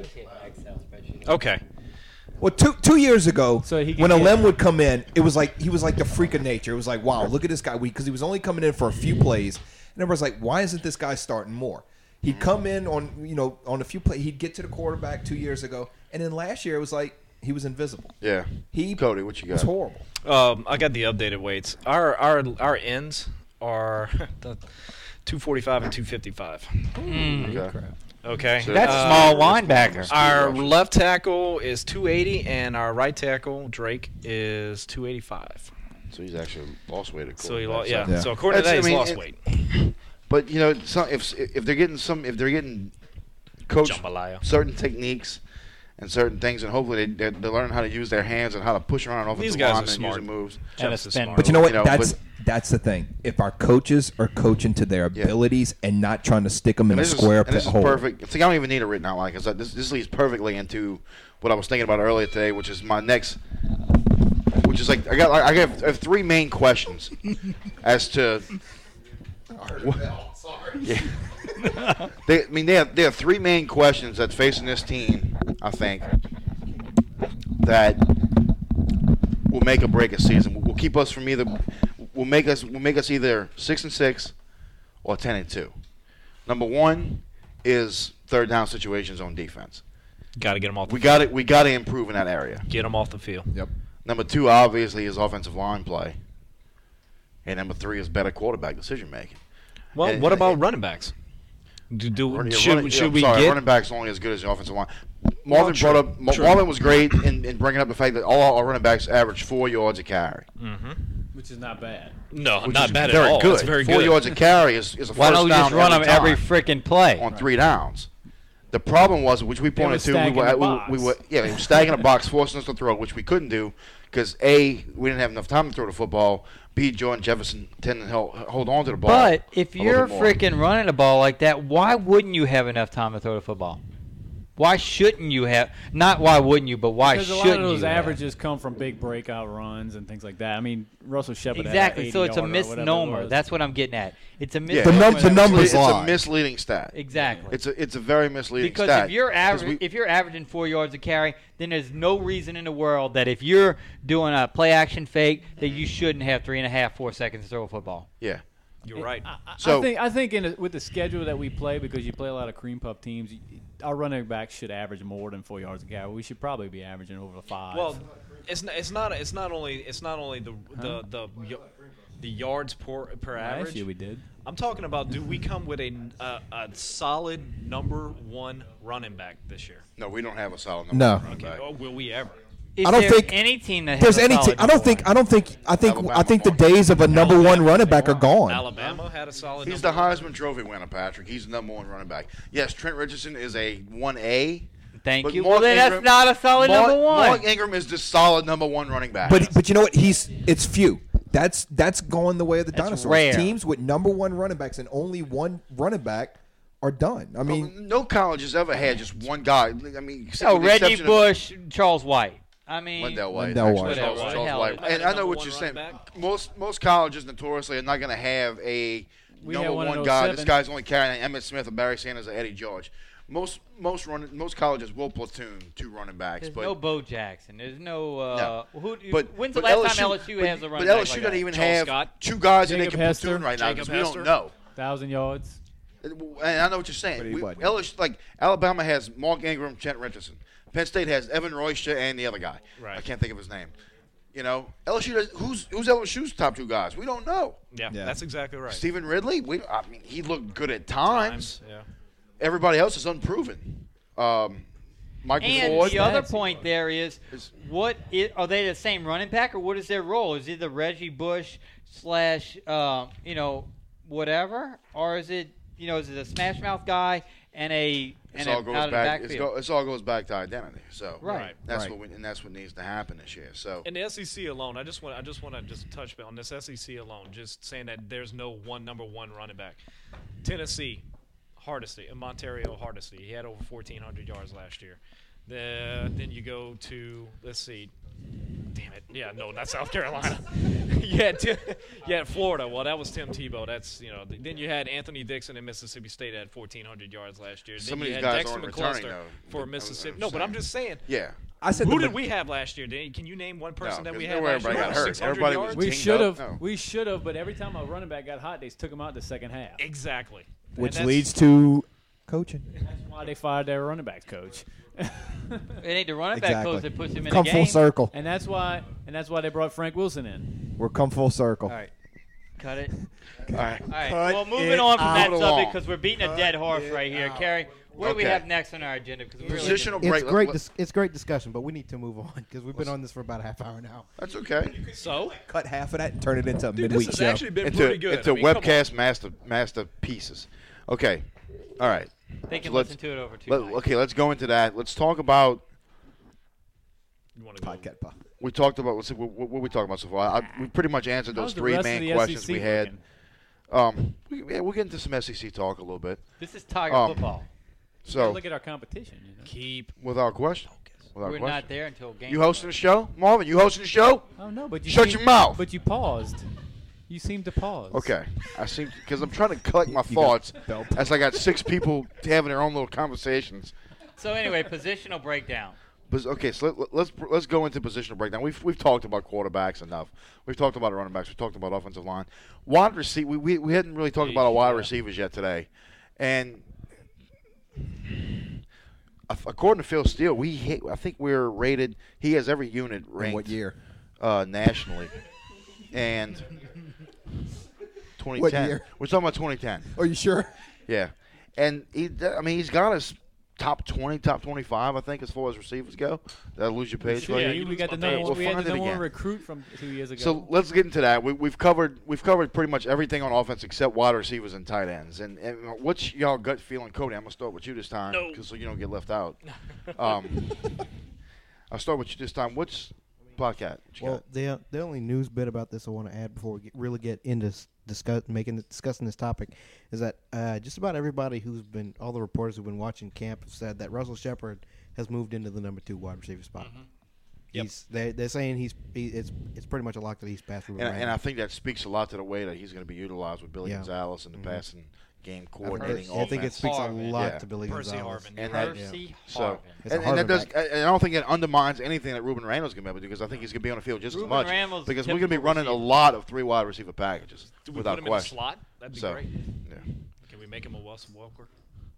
Okay. Well, two two years ago, So he could when get- Alem would come in, it was like he was like the freak of nature. It was like, wow, look at this guy. Because he was only coming in for a few plays, and everyone's like, why isn't this guy starting more? He'd come in on you know on a few plays. He'd get to the quarterback two years ago, and then last year it was like he was invisible. Yeah. He Cody, what you was got? horrible. Um, I got the updated weights. Our our our ends are the two forty-five and two fifty-five. Okay. Okay. So- That's Uh, small linebacker. Our left tackle is two eighty, and our right tackle Drake is two eighty-five. So he's actually lost weight at So he quarterback, lost. Yeah. Yeah. So according to that, That's- he's I mean, lost it- weight. But you know, some, if if they're getting some, if they're getting coached Jambalaya. certain techniques and certain things, and hopefully they they learn how to use their hands and how to push around offensive These guys line are and smart. using moves. And a Just as spin. smart. But you know what? You know, that's but- that's the thing. If our coaches are coaching to their Yeah. abilities and not trying to stick them in And a this is, square and this pit is hole, perfect. See, I don't even need it written out like because this this leads perfectly into what I was thinking about earlier today, which is my next, which is like I got I have, I have three main questions as to. Yeah. they, I mean, they have, they have three main questions that's facing this team, I think. that will make or break a season. Will keep us from either. Will make us. Will make us either six and six or ten and two. Number one is third down situations on defense. Got to get them off the We field. got it. We got to improve in that area. Get them off the field. Yep. Number two, obviously, is offensive line play. And number three is better quarterback decision making. Well, And- what about running backs? Do, do Running- should running- should yeah, we sorry, get running backs only as good as the offensive line? Marvin true, brought up. Mar- true. Marvin was great in, in bringing up the fact that all our running backs average four yards a carry, Which is not bad. no, which not is bad very at all. good. That's very four good. yards a carry is, is a Why first don't we down just run them every every time freaking play? on three downs. The problem was, which we pointed to, we stacking were, the we, box. we were yeah, we were stacking a box, forcing us to throw, which we couldn't do because A, we didn't have enough time to throw the football. B, Jordan Jefferson tended to hold, hold on to the ball. But if a little you're bit more. freaking running the ball like that, why wouldn't you have enough time to throw the football? Why shouldn't you have? Not why wouldn't you, but why Because a shouldn't lot of those you have? averages come from big breakout runs and things like that. I mean, Russell Shepard Exactly. had So it's a eighty-yarder or whatever it misnomer. was. That's what I'm getting at. It's a Yeah. misnomer. The num- the that- numbers it's lie. a misleading stat. Exactly. It's a it's a very misleading Because stat. if you're 'Cause average, we- if you're averaging four yards a carry, then there's no reason in the world that if you're doing a play action fake that you shouldn't have three and a half, four seconds to throw a football. yeah, You're right. I, I- So- I think I think in a, with the schedule that we play, because you play a lot of cream puff teams, you, our running backs should average more than four yards a carry. We should probably be averaging over five. Well, it's not, it's not it's not only it's not only the the the, y- the yards per per last average. year we did. I'm talking about, do we come with a, a a solid number one running back this year? no, we don't have a solid number. No. one running back. Or will we ever? Is I don't there think any team that There's has a any. solid Te- I don't number think. one? I don't think. I think. Alabama I think the won. days of a number one running back are gone. Alabama had a solid. He's the number one. Heisman Trophy winner, Patrick. He's the number one running back. Yes, Trent Richardson is a one A. Thank but you. Mark Well, then Ingram- that's not a solid Mark, number one. Mark Ingram is the solid number one running back. But but you know what? He's it's few. That's that's going the way of the That's dinosaurs. rare. Teams with number one running backs and only one running back are done. I mean, mean, no college has ever had just one guy. I mean, except Oh, with the Reggie exception of Bush, Charles White. I mean, Wendell White. Wendell actually, White. Charles, Whatever, Charles hell, White. it- And I know Number what one you're saying. running back? Most most colleges notoriously are not going to have a We number had one in one guy. oh This seven. guy's only carrying Emmitt Smith or Barry Sanders or Eddie George. Most most run, most colleges will platoon two running backs, there's but no Bo Jackson. There's no. Uh, Who, but when's but the last L S U, time L S U but, has a running but back L S U like doesn't that? even Charles have Scott. two guys that they Jacob can Hester. platoon right now Jacob because we Hester. don't know. Thousand yards. And I know what you're saying. But he We, wasn't. L S U, like Alabama has Mark Ingram, Trent Richardson. Penn State has Evan Royster and the other guy. Right. I can't think of his name. You know, L S U does, who's who's L S U's top two guys? We don't know. Yeah, Yeah. that's exactly right. Stephen Ridley. We I mean he looked good at times. Times, yeah. Everybody else is unproven. Um, Michael And Ford. the other Stats. point there is, Is- what i are they the same running back or what is their role? Is it the Reggie Bush slash uh, you know whatever, or is it you know is it a smash mouth guy and a This and all a, goes out of the back. It's backfield? go, this all goes back to identity. So Right. Right. that's Right. what we, and that's what needs to happen this year. So In the S E C alone, I just want I just want to just touch on this S E C alone, just saying that there's no one number one running back. Tennessee, Hardesty, and Monterio Hardesty, he had over fourteen hundred yards last year. The, then you go to let's see, damn it, yeah, no, not South Carolina. you had Tim, you had Florida. Well, that was Tim Tebow. That's you know. Then you had Anthony Dixon in Mississippi State at fourteen hundred yards last year. Some then of you these had guys Dexter aren't returning, McCluster though. for I'm- Mississippi. I'm No, but I'm saying. just saying. yeah. I said Who the, did we have last year? Did- Can you name one person No, that we 'cause had nowhere last year? everybody got over hurt. six hundred Everybody was yards? We Teamed should up? have. No. We should have. But every time a running back got hot, they took him out the second half. Exactly. which And that's- leads to coaching. That's why they fired their running backs coach. It ain't the running back Exactly. coach that puts him in Come the full game. circle. and that's why. And that's why they brought Frank Wilson in. We're come full circle. All right, cut it. All right. All right. Cut Well, moving it on from that out. subject Along. because we're beating a dead horse right here. Carrie, what do we Okay. have next on our agenda? Because we really Positional It's break. Let- great. let- Dis- it's great discussion, but we need to move on because we've been on this for about a half hour now. That's okay. So, Cut half of that and turn it into a dude, midweek this has show. actually been Into, pretty good. into I mean, come on. webcast master masterpieces. Okay. All right. they can So let's- listen to it over two Let, nights. okay, let's go into that. Let's talk about. You wanna go- Podcast, pa. We talked about what's, what, what we talked about so far. I, we pretty much answered those How's the three rest of main the questions S E C we had. looking? Um, we, yeah, we'll get into some S E C talk a little bit. This is Tiger Um, football. So, Look at our competition. You know? Keep. without question, without We're question. not there until game. You hosting the show, Marvin? You hosting the show? Oh no, but you Shut seem- your mouth. But you paused. You seem to pause. Okay, I seem because I'm trying to collect my You got thoughts belt. as I got six people having their own little conversations. So anyway, positional breakdown. But, okay, so let, let's let's go into positional breakdown. We've we've talked about quarterbacks enough. We've talked about running backs. We've talked about offensive line. Wide receiver. We, we we hadn't really talked about our wide receivers yet today, and according to Phil Steele, we hit, I think we're rated. He has every unit ranked. In what year? Uh, nationally, and twenty ten. What year? We're talking about twenty ten. Are you sure? Yeah, and he. I mean, he's got us top twenty, top twenty-five, I think, as far as receivers go. Did I lose your page? Yeah, you we got the We'll number one. We had find the it number one again. recruit from two years ago. So let's get into that. We, we've covered we've covered pretty much everything on offense except wide receivers and tight ends. And, and what's y'all gut feeling, Cody? I'm gonna start with you this time, No. cause so you don't get left out. Um, I'll start with you this time. What's podcast? What you Well, got? the the only news bit about this I want to add before we get, really get into s- discuss making discussing this topic is that uh, just about everybody who's been all the reporters who've been watching camp have said that Russell Shepard has moved into the number two wide receiver spot. Yep. He's they they're saying he's he, it's it's pretty much a lock that he's past Ruben And, and I Randall. think that speaks a lot to the way that he's going to be utilized with Billy Yeah. Gonzalez in the Mhm. passing game I think, coordinating I think it offense. speaks a Harvin. lot Yeah. to Billy Percy Gonzalez. Harvin. And that- Percy So, Harvin. It's a and, and that Harvin does, back. and I don't think it undermines anything that Ruben Randall's going to be able to do because I think he's going to be on the field just Ruben as much Randall's because we're going to be typical running a receiver. lot of three wide receiver packages Do we without put him question. in the slot? That'd be So, great. yeah. Can we make him a Wes Welker?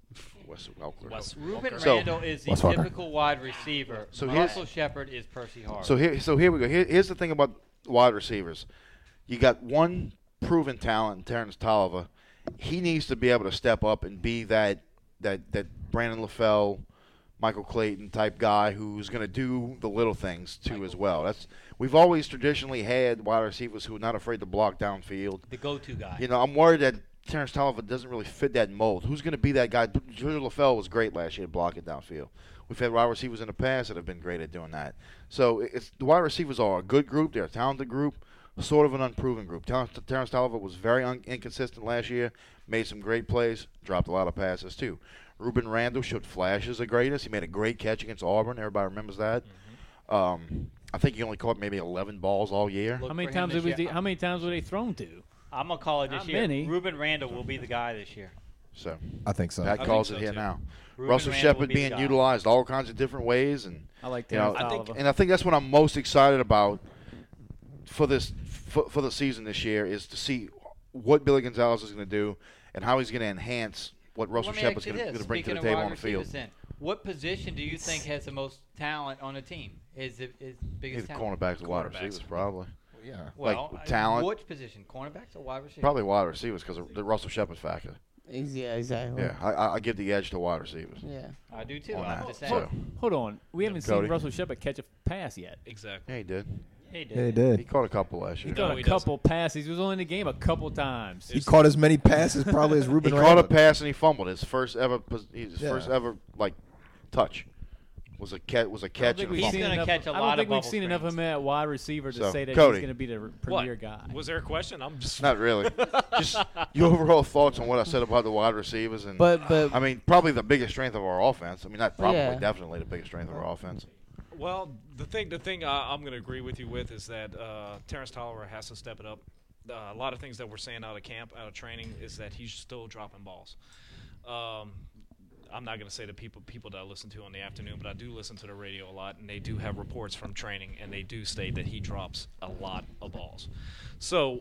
Wes Welker. Wes Ruben Welker. So- Randall is the Wes Welker. typical wide receiver. So So here's- Russell Shepard is Percy Harvin. So here, so here we go. Here, here's the thing about wide receivers. You got one proven talent, Terrence Tolliver. He needs to be able to step up and be that that that Brandon LaFell, Michael Clayton type guy who's going to do the little things too as well. That's we've always traditionally had wide receivers who are not afraid to block downfield. the go-to guy. You know, I'm worried that Terrence Tolliver doesn't really fit that mold. Who's going to be that guy? George LaFell was great last year at blocking downfield. We've had wide receivers in the past that have been great at doing that. So it's the wide receivers are a good group. They're a talented group, sort of an unproven group. Terrence, Terrence Tolliver was very un- inconsistent last year, made some great plays, dropped a lot of passes too. Ruben Randall showed flashes of greatness. He made a great catch against Auburn. Everybody remembers that. Mm-hmm. Um, I think he only caught maybe eleven balls all year. Look how many for him times this did we? year. How many times were they thrown to? I'm gonna call it this Not year. many. Ruben Randall will be the guy this year. So I think so. Pat think calls so, it here too. now. Ruben Russell Randall will Shepard be the being guy. utilized all kinds of different ways, and I like You know, Terrence I think- Tolliver. and I think that's what I'm most excited about for this for, for the season this year is to see what Billy Gonzalez is going to do and how he's going to enhance what Russell Let me Shepard's ask you going this. to bring to Speaking the of table wide on the field. receivers then, what position do you think has the most talent on the team? Is it is biggest Either talent? cornerbacks or wide Cornerbacks. receivers, probably. Yeah. Well, like uh, talent. Which position? Cornerbacks or wide receivers? Probably wide receivers because of the Russell Shepard factor. Yeah, exactly. Yeah, I, I, I give the edge to wide receivers. Yeah. I do too. On I'm that. just saying. So- Hold on, we haven't Cody. seen Russell Shepard catch a pass yet. Exactly. Yeah, he did. He did. Yeah, he He did. caught a couple last He year. caught No, a he couple passes. He was only in the game a couple times. He caught as many passes probably as He Ruben caught Randall. a pass and he fumbled. His first ever, pos- his Yeah. first ever like touch was a catch. Was a I don't catch think and a we've He's seen fumble. gonna enough- catch a I don't lot of think we've bubble seen enough of screens. him at wide receiver to So, say that Cody. he's going to be the What? premier guy. Was there a question? I'm just. Not really. Just your overall thoughts on what I said about the wide receivers and. But but I mean, probably the biggest strength of our offense. I mean, not probably, Yeah. definitely the biggest strength of our offense. Well, the thing, the thing I, I'm going to agree with you with is that uh, Terrence Tolliver has to step it up. Uh, a lot of things that we're saying out of camp, out of training, is that he's still dropping balls. Um, I'm not going to say the people people that I listen to on the afternoon, but I do listen to the radio a lot, and they do have reports from training, and they do state that he drops a lot of balls. So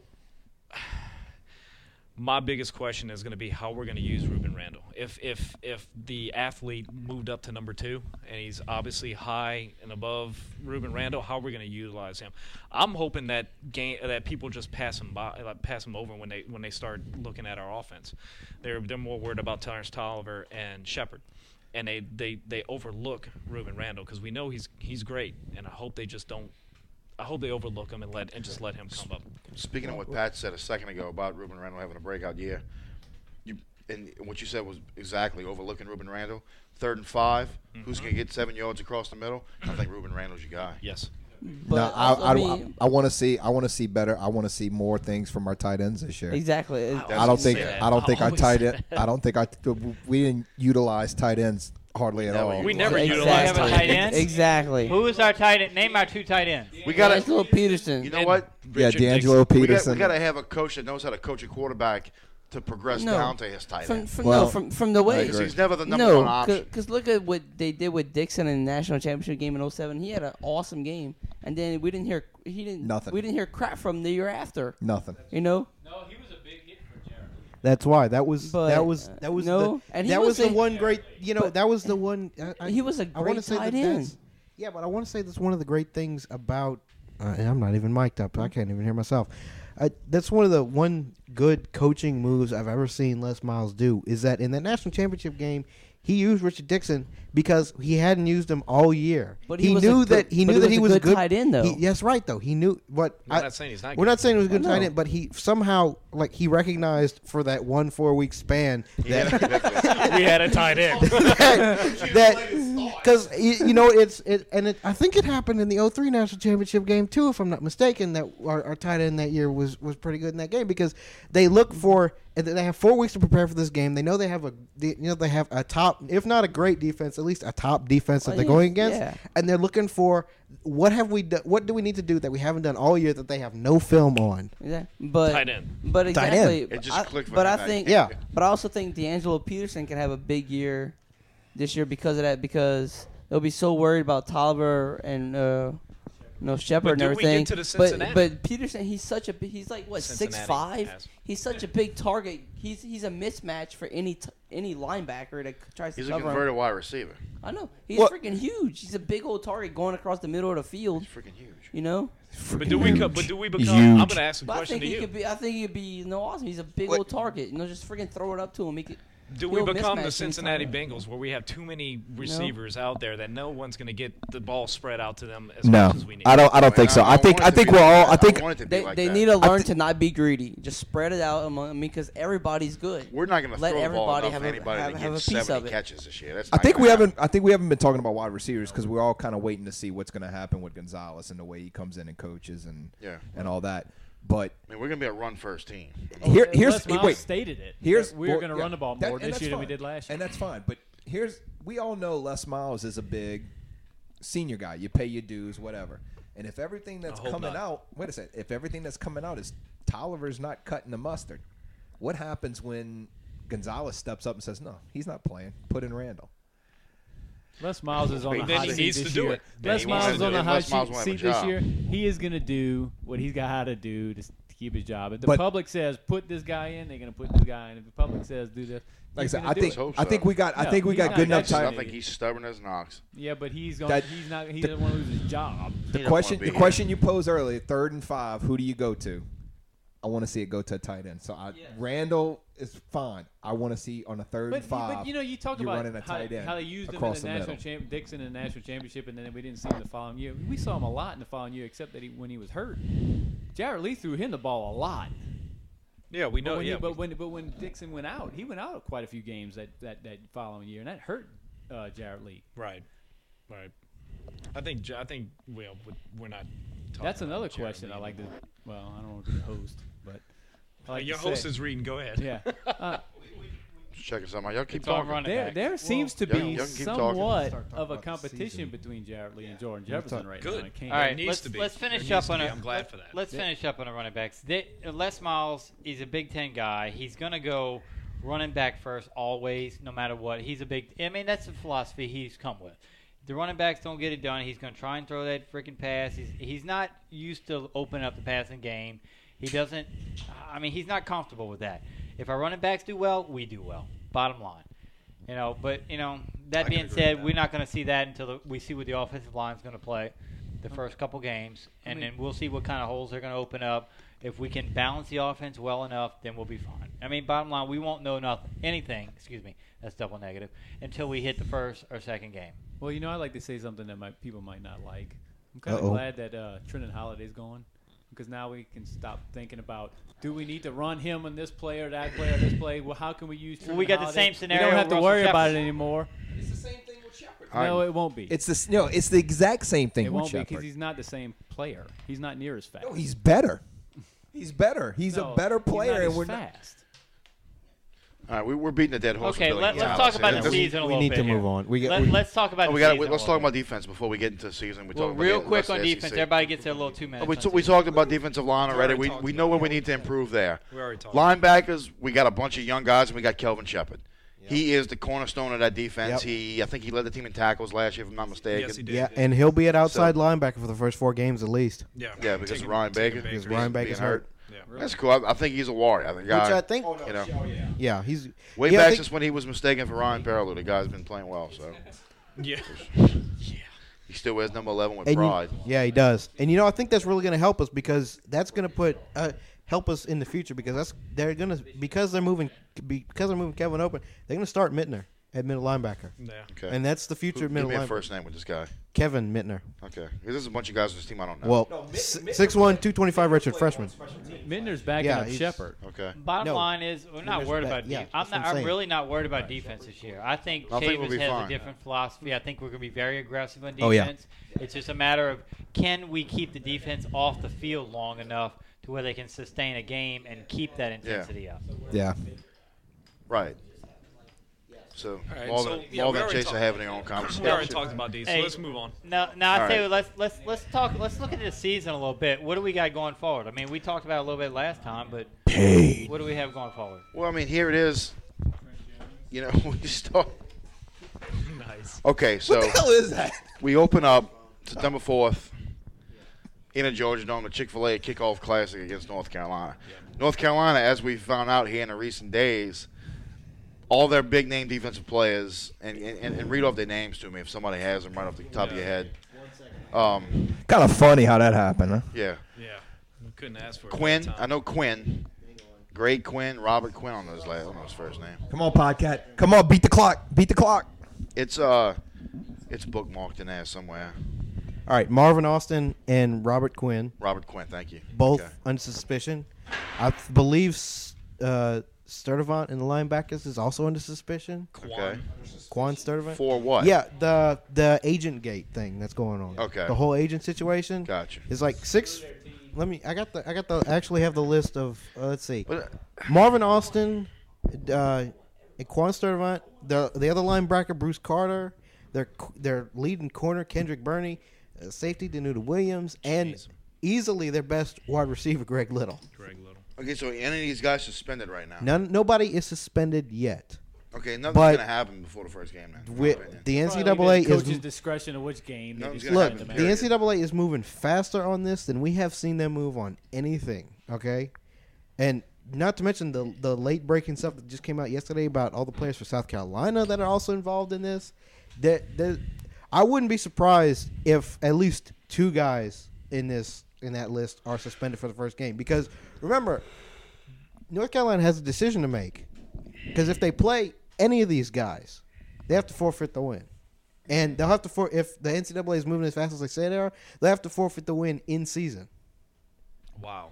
my biggest question is going to be how we're going to use Ruben Randall. If if if the athlete moved up to number two and he's obviously high and above Ruben Randall, how are we going to utilize him? I'm hoping that game that people just pass him by, like, pass him over when they when they start looking at our offense. They're they're more worried about Terrence Tolliver and Shepard, and they they, they overlook Ruben Randall because we know he's he's great, and I hope they just don't. I hope they overlook him and let and just let him come up. Speaking of what Pat said a second ago about Ruben Randall having a breakout year, you and what you said was exactly overlooking Ruben Randall. Third and five, who's going to get seven yards across the middle? I think Ruben Randall's your guy. Yes. but no, I, also, I, I mean, I, want to see. I want to see better. I want to see more things from our tight ends this year. exactly. It- That's I don't what think. say that. I don't think I our always tight say end. I don't think I. We didn't utilize tight ends hardly at Never all. We utilized. never Exactly. utilize Have a tight end? Exactly. Who is our tight end? Name our two tight ends. We got to. Angelo Peterson. You know what? Yeah, Richard D'Angelo We got, Peterson. we got to have a coach that knows how to coach a quarterback to progress No. down to his tight From, end. from, Well, no, from, from the way. agree. He's never the number no, one option. because look at what they did with Dixon in the national championship game in oh seven. He had an awesome game, and then we didn't hear he didn't Nothing. We didn't hear crap from the year after. Nothing. You know, No, he was a big hit for Jared. That's why that was But, that was uh, that was no, the, and he that was was, the a- one great. You know, but- that was the one. I, I, he was a I wanna great say tight that end. that's- Yeah, but I want to say that's one of the great things about. Uh, and I'm not even mic'd up. I can't even hear myself. I, that's one of the one good coaching moves I've ever seen Les Miles do. Is that in that national championship game, he used Richard Dixon because he hadn't used him all year. But he he was a knew good- that he but knew he that was he a was good good tight end, though. He, yes, right though. He knew what. We're I- not saying he's not We're good. not saying he was a good I tight know. end, but he somehow like he recognized for that one four week span that We had a tight end. that because you, you know it's it and it, I think it happened in the oh three national championship game too, if I'm not mistaken. That our, our tight end that year was was pretty good in that game because they look for and they have four weeks to prepare for this game. They know they have a you know they have a top, if not a great defense, at least a top defense that Well, they're yeah, going against, yeah. and they're looking for what have we done? What do we need to do that we haven't done all year that they have no film on? Yeah, but Tight end. but Tight exactly. It just I- clicked for but him I that think game. Yeah. But I also think D'Angelo Peterson can have a big year this year because of that. Because they'll be so worried about Tolliver and uh, you know Shepard But and do we get everything. to the but Cincinnati? but Peterson, he's such a bi- he's like what six Cincinnati five. has. He's such a big target. He's he's a mismatch for any t- any linebacker that tries to He's a cover him. converted wide receiver. I know he's Well- freaking huge. He's a big old target going across the middle of the field. He's freaking huge. You know. But do we? co- But do we become? Huge. I'm gonna ask a But I question think to he you. could be. I think he could be. You know, awesome. He's a big What- old target. You know, just freaking throw it up to him. He could. Do we he'll become mismatch the Cincinnati anytime. Bengals, where we have too many receivers out there that no one's going to get the ball spread out to them as No, much as we need? I don't. I don't think so. I think. want I it to think be we're like all. that. I think. want it to be They, like they that. need to learn to not be greedy. Just spread it out among. I mean, because everybody's good. We're not going to Let throw the ball everybody enough have for a- anybody have- to have get a piece of seventy it. catches this year. That's I not think gonna we happen. haven't. I think we haven't been talking about wide receivers because we're all kind of waiting to see what's going to happen with Gonzalez and the way he comes in and coaches and Yeah. and all that. But I mean, we're going to be a run-first team. here, here's Les Miles wait. stated it. Here's that we were well, going to yeah. run the ball That- more and this that's year than we fine. did last year. And that's fine. But here's we all know Les Miles is a big senior guy. You pay your dues, whatever. And if everything that's hope coming not. out, wait a second. If everything that's coming out is Tolliver's not cutting the mustard, what happens when Gonzalez steps up and says, "No, he's not playing. Put in Randall." Les Miles is on Wait, the then hot he seat needs to this do year. it. Then Les he needs Miles to is do on it. the hot Les Miles seat, won't have a seat this job. year. He is going to do what he's got to do to, s- to keep his job. If the But- public says put this guy in, they're going to put this guy in. If the public says do this, Like I he's said, gonna I do think it. hope I so. think we got I No, think we he's got not. good enough That's I time. think he's stubborn as an ox. Yeah, but he's going. That- He's not. He doesn't want to lose his job. The He don't question wanna the be question you posed earlier, third and five, who do you go to? I want to see it go to a tight end. So I, Randall is fine. I want to see on a third But, and five. but you know, you talk you're about running a how, tight end how they used him in across the the national middle. champ, Dixon in the national championship, and then we didn't see him the following year. We saw him a lot in the following year, except that he, when he was hurt, Jared Lee threw him the ball a lot. Yeah, we But know. when, Yeah, he, but we- when but when Dixon went out, he went out quite a few games that, that, that following year, and that hurt uh, Jared Lee. right, right. I think. J- I think. Well, we're not. talking That's about another Jared question Lee I like to. anymore. Well, I don't want to be the host, but I like Your to host say- is reading. Go ahead. Yeah. Uh, Check us out. Y'all keep It's on talking. running There, back. there seems to Y'all- be y'all keep talking. somewhat Start talking of a about the competition season. between Jared Lee and Jordan We'll Jefferson talk- right Good. now. It can't. All right, needs let's, to be. let's There finish needs up to on be. a, I'm glad for that. Let's finish up on the running backs. They, Les Miles, he's a Big Ten guy. He's gonna go running back first always, no matter what. He's a big. I mean, that's the philosophy he's come with. The running backs don't get it done. He's gonna try and throw that freaking pass. He's he's not used to opening up the passing game. He doesn't. I mean, he's not comfortable with that. If our running backs do well, we do well. Bottom line. You know, but you know that I can being agree said, with that. we're not going to see that until the, we see what the offensive line is going to play the first couple games, and then we'll see what kind of holes they're going to open up. If we can balance the offense well enough, then we'll be fine. I mean, bottom line, we won't know nothing, anything. Excuse me, that's double negative until we hit the first or second game. Well, you know, I like to say something that might, people might not like. I'm kind of Uh-oh. glad that uh, Trenton Holiday's gone because now we can stop thinking about do we need to run him on this play or that play or this play? Well, how can we use? Well, Trenton we got the Holiday? same scenario We don't have with to Russell worry about Shepard. it anymore. It's the same thing with Shepard. No, it won't be. It's the no. It's the exact same thing it with won't be because Shepard. he's not the same player. He's not near as fast. No, he's better. He's better. He's No, a better he's player, not and as we're not. fast. All right, we, we're beating the dead horse. Okay, with let, Billy let's Gonzalez talk about here. the we- season a we little need bit to here. move on. We got- Let, we- let's talk about Oh, the we got. season. Let's a talk little about bit. defense before we get into the season. We Well, talk about real the quick rest of on the defense. S E C. Everybody gets their little two minutes. We, on t- we defense. talked about defensive line already. already We, talked we about know where that. we need to improve there. We already talked. Linebackers, we got a bunch of young guys, and we got Kelvin Shepard. He is the cornerstone of that defense. Yep. He, I think he led the team in tackles last year, if I'm not mistaken. Yes, he did. Yeah, and he'll be at outside linebacker for the first four games at least. Yeah, Yeah, because Taking- of Ryan taking Baker. Because being- Ryan being Baker's hurt. Yeah. That's cool. I, I think he's a warrior. I think Which guy, I think, you know, yeah, he's way yeah, I back think- since when he was mistaken for Ryan Perrilloux, the guy's been playing well. So Yeah. he still wears number eleven with and you- pride. yeah, he does. And you know, I think that's really going to help us because that's going to put uh, help us in the future because that's they're going to because they're moving because they're moving Kevin Open. They're going to start Mittner at middle linebacker, Yeah. Okay. and that's the future Who- of give middle me a linebacker. first name with this guy. Kevin Mittner. Okay. There's a bunch of guys on this team I don't know. Well, six one, two twenty-five redshirt freshman. Mittner's backing Yeah, up he's- Shepard. okay. Bottom No. line is, we're not There's worried that- about. yeah, De- I'm that's what not. I'm I'm saying. really not worried about defense this year. I think I think we'll Chavis be has fine. a different philosophy. I think we're going to be very aggressive on Oh, yeah. defense. It's just a matter of can we keep the defense off the field long enough to where they can sustain a game and keep that intensity up. Yeah. Right. So All right, Marvin, so, yeah, Marvin we and already Chase talked- are having their own We already conversation. talked about these, so Hey. let's move on. No, no. I All tell right. you, let's let's let's talk. Let's look at the season a little bit. What do we got going forward? I mean, we talked about it a little bit last time, but what do we have going forward? Well, I mean, here it is. You know, we start. Nice. Okay, so What the hell is that? we open up September fourth in a Georgia Dome, the Chick-fil-A Kickoff Classic against North Carolina. North Carolina, as we found out here in the recent days, all their big-name defensive players, and, and, and read off their names to me if somebody has them right off the top of your head. Um, Kind of funny how that happened, huh? yeah. Yeah. We couldn't ask for it. Quinn, that time. I know Quinn. Greg Quinn, Robert Quinn on his last, on his first name. Come on, Podcat. Come on, beat the clock. Beat the clock. It's uh, it's bookmarked in there somewhere. All right, Marvin Austin and Robert Quinn, Robert Quinn, thank you. both Okay. under suspicion. I th- believe uh, Sturdivant in the linebackers is also under suspicion. Okay. Quan Sturdivant. For what? Yeah, the the agent gate thing that's going on. Okay. The whole agent situation. Gotcha. Is like six. Let me. I got the. I got the. I actually have the list of. Uh, let's see. But, Marvin Austin, uh, and Quan Sturdivant. The the other linebacker Bruce Carter. Their their leading corner Kendrick Burney, uh, safety Danuta Williams, and Jeez. easily their best wide receiver Greg Little. Greg Little. okay, so any of these guys suspended right now? None. Nobody is suspended yet. Okay, nothing's But- going to happen before the first game now. in my With opinion. the N C Probably double A the is coach's discretion of which game. Nothing's they gonna look. happen, decide to The period. N C double A is moving faster on this than we have seen them move on anything. Okay, and not to mention the the late breaking stuff that just came out yesterday about all the players for South Carolina that are also involved in this. That that I wouldn't be surprised if at least two guys in this in that list are suspended for the first game because remember, North Carolina has a decision to make because if they play any of these guys, they have to forfeit the win. And they'll have to for if the N C double A is moving as fast as they say they are, they'll have to forfeit the win in season. Wow.